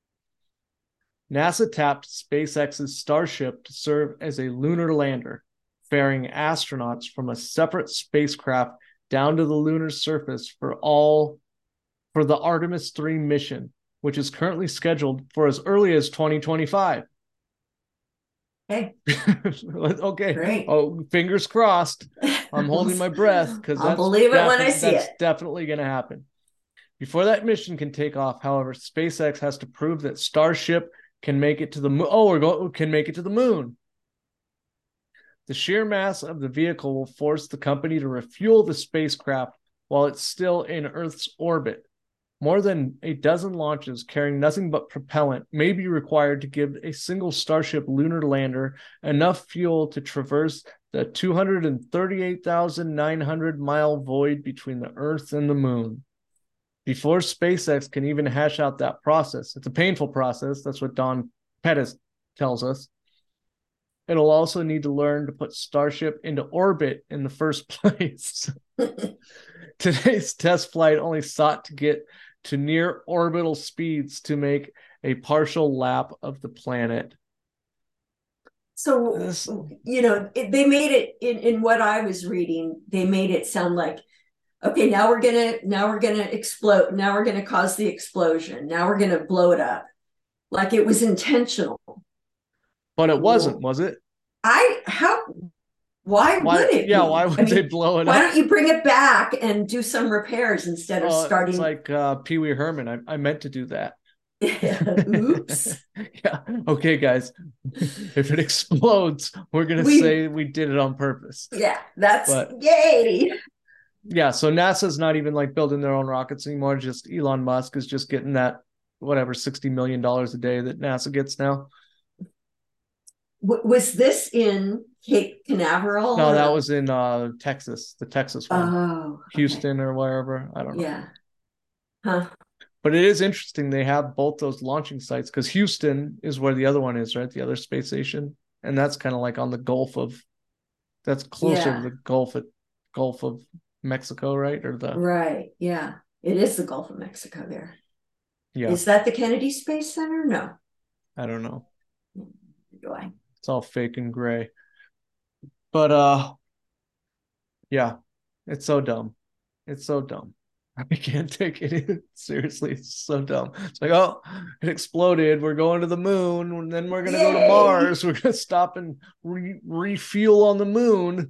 Speaker 1: NASA tapped SpaceX's Starship to serve as a lunar lander, ferrying astronauts from a separate spacecraft down to the lunar surface for all for the Artemis three mission, which is currently scheduled for as early as twenty twenty-five.
Speaker 2: Okay.
Speaker 1: Okay.
Speaker 2: Great.
Speaker 1: Oh, fingers crossed. I'm holding my breath because
Speaker 2: I'll believe it when I see
Speaker 1: that's
Speaker 2: it.
Speaker 1: definitely going to happen. Before that mission can take off, however, SpaceX has to prove that Starship can make it to the moon. Oh, we're going can make it to the moon. The sheer mass of the vehicle will force the company to refuel the spacecraft while it's still in Earth's orbit. More than a dozen launches carrying nothing but propellant may be required to give a single Starship lunar lander enough fuel to traverse the two hundred thirty-eight thousand nine hundred mile void between the Earth and the moon. Before SpaceX can even hash out that process, it's a painful process. That's what Don Pettis tells us. It'll also need to learn to put Starship into orbit in the first place. Today's test flight only sought to get to near orbital speeds to make a partial lap of the planet.
Speaker 2: So,
Speaker 1: This-
Speaker 2: you know, it, they made it in, in what I was reading, they made it sound like, okay, now we're gonna now we're gonna explode. Now we're gonna cause the explosion. Now we're gonna blow it up. Like it was intentional.
Speaker 1: But it wasn't, was it?
Speaker 2: I how why,
Speaker 1: Why,
Speaker 2: would it
Speaker 1: yeah,
Speaker 2: be?
Speaker 1: why would
Speaker 2: I mean,
Speaker 1: they blow it
Speaker 2: why
Speaker 1: up?
Speaker 2: don't you bring it back and do some repairs instead of
Speaker 1: Uh,
Speaker 2: starting
Speaker 1: It's like uh, Pee Wee Herman. I, I meant to do that.
Speaker 2: oops.
Speaker 1: Yeah. Okay, guys. If it explodes, we're gonna
Speaker 2: We-
Speaker 1: say we did it on purpose.
Speaker 2: Yeah, that's
Speaker 1: But-
Speaker 2: yay.
Speaker 1: Yeah, so NASA's not even like building their own rockets anymore. Just Elon Musk is just getting that whatever sixty million dollars a day that NASA gets now.
Speaker 2: W- was this in Cape Canaveral?
Speaker 1: No,
Speaker 2: or-
Speaker 1: that was in uh Texas, the Texas one.
Speaker 2: oh okay.
Speaker 1: Houston or wherever. I don't know.
Speaker 2: Yeah. Huh.
Speaker 1: But it is interesting they have both those launching sites because Houston is where the other one is, right? The other space station. And that's kind of like on the Gulf of that's closer
Speaker 2: Yeah.
Speaker 1: to the Gulf of Gulf of Mexico, right? Or the
Speaker 2: Right. Yeah. It is the Gulf of Mexico there.
Speaker 1: yeah,
Speaker 2: Is that the Kennedy Space Center? No.
Speaker 1: I don't know.
Speaker 2: Do I?
Speaker 1: It's all fake and gray. But uh yeah, it's so dumb. It's so dumb. I can't take it seriously. It's so dumb. It's like, oh, it exploded. We're going to the moon, and then we're gonna go to
Speaker 2: Yay.
Speaker 1: Mars. We're gonna stop and re- refuel on the moon.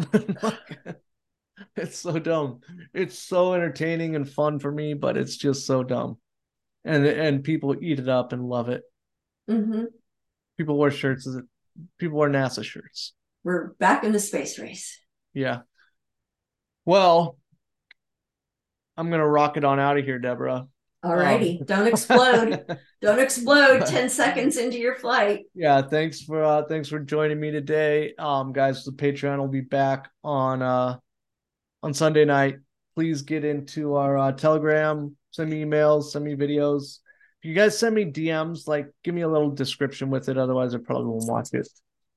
Speaker 1: It's so dumb. It's so entertaining and fun for me, but it's just so dumb. And and people eat it up and love it.
Speaker 2: Mm-hmm.
Speaker 1: People wear shirts. People wear NASA shirts.
Speaker 2: We're back in the space race.
Speaker 1: Yeah. Well, I'm gonna rock it on out of here, Deborah.
Speaker 2: All righty.
Speaker 1: Um,
Speaker 2: Don't explode. Don't explode ten seconds into your flight.
Speaker 1: Yeah, thanks for uh thanks for joining me today. Um guys, the Patreon will be back on uh on Sunday night. Please get into our uh, Telegram, send me emails, send me videos. If you guys send me D Ms, like give me a little description with it, otherwise I probably won't watch it.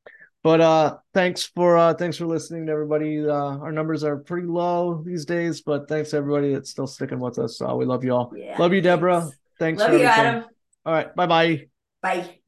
Speaker 1: But uh, thanks for uh, thanks for listening to everybody. Uh, our numbers are pretty low these days, but thanks to everybody that's still sticking with us. Uh, we love you all.
Speaker 2: Yeah,
Speaker 1: love you, Deborah.
Speaker 2: thanks.
Speaker 1: Thanks
Speaker 2: Love
Speaker 1: for
Speaker 2: you,
Speaker 1: everything.
Speaker 2: Adam.
Speaker 1: All right. Bye-bye.
Speaker 2: Bye.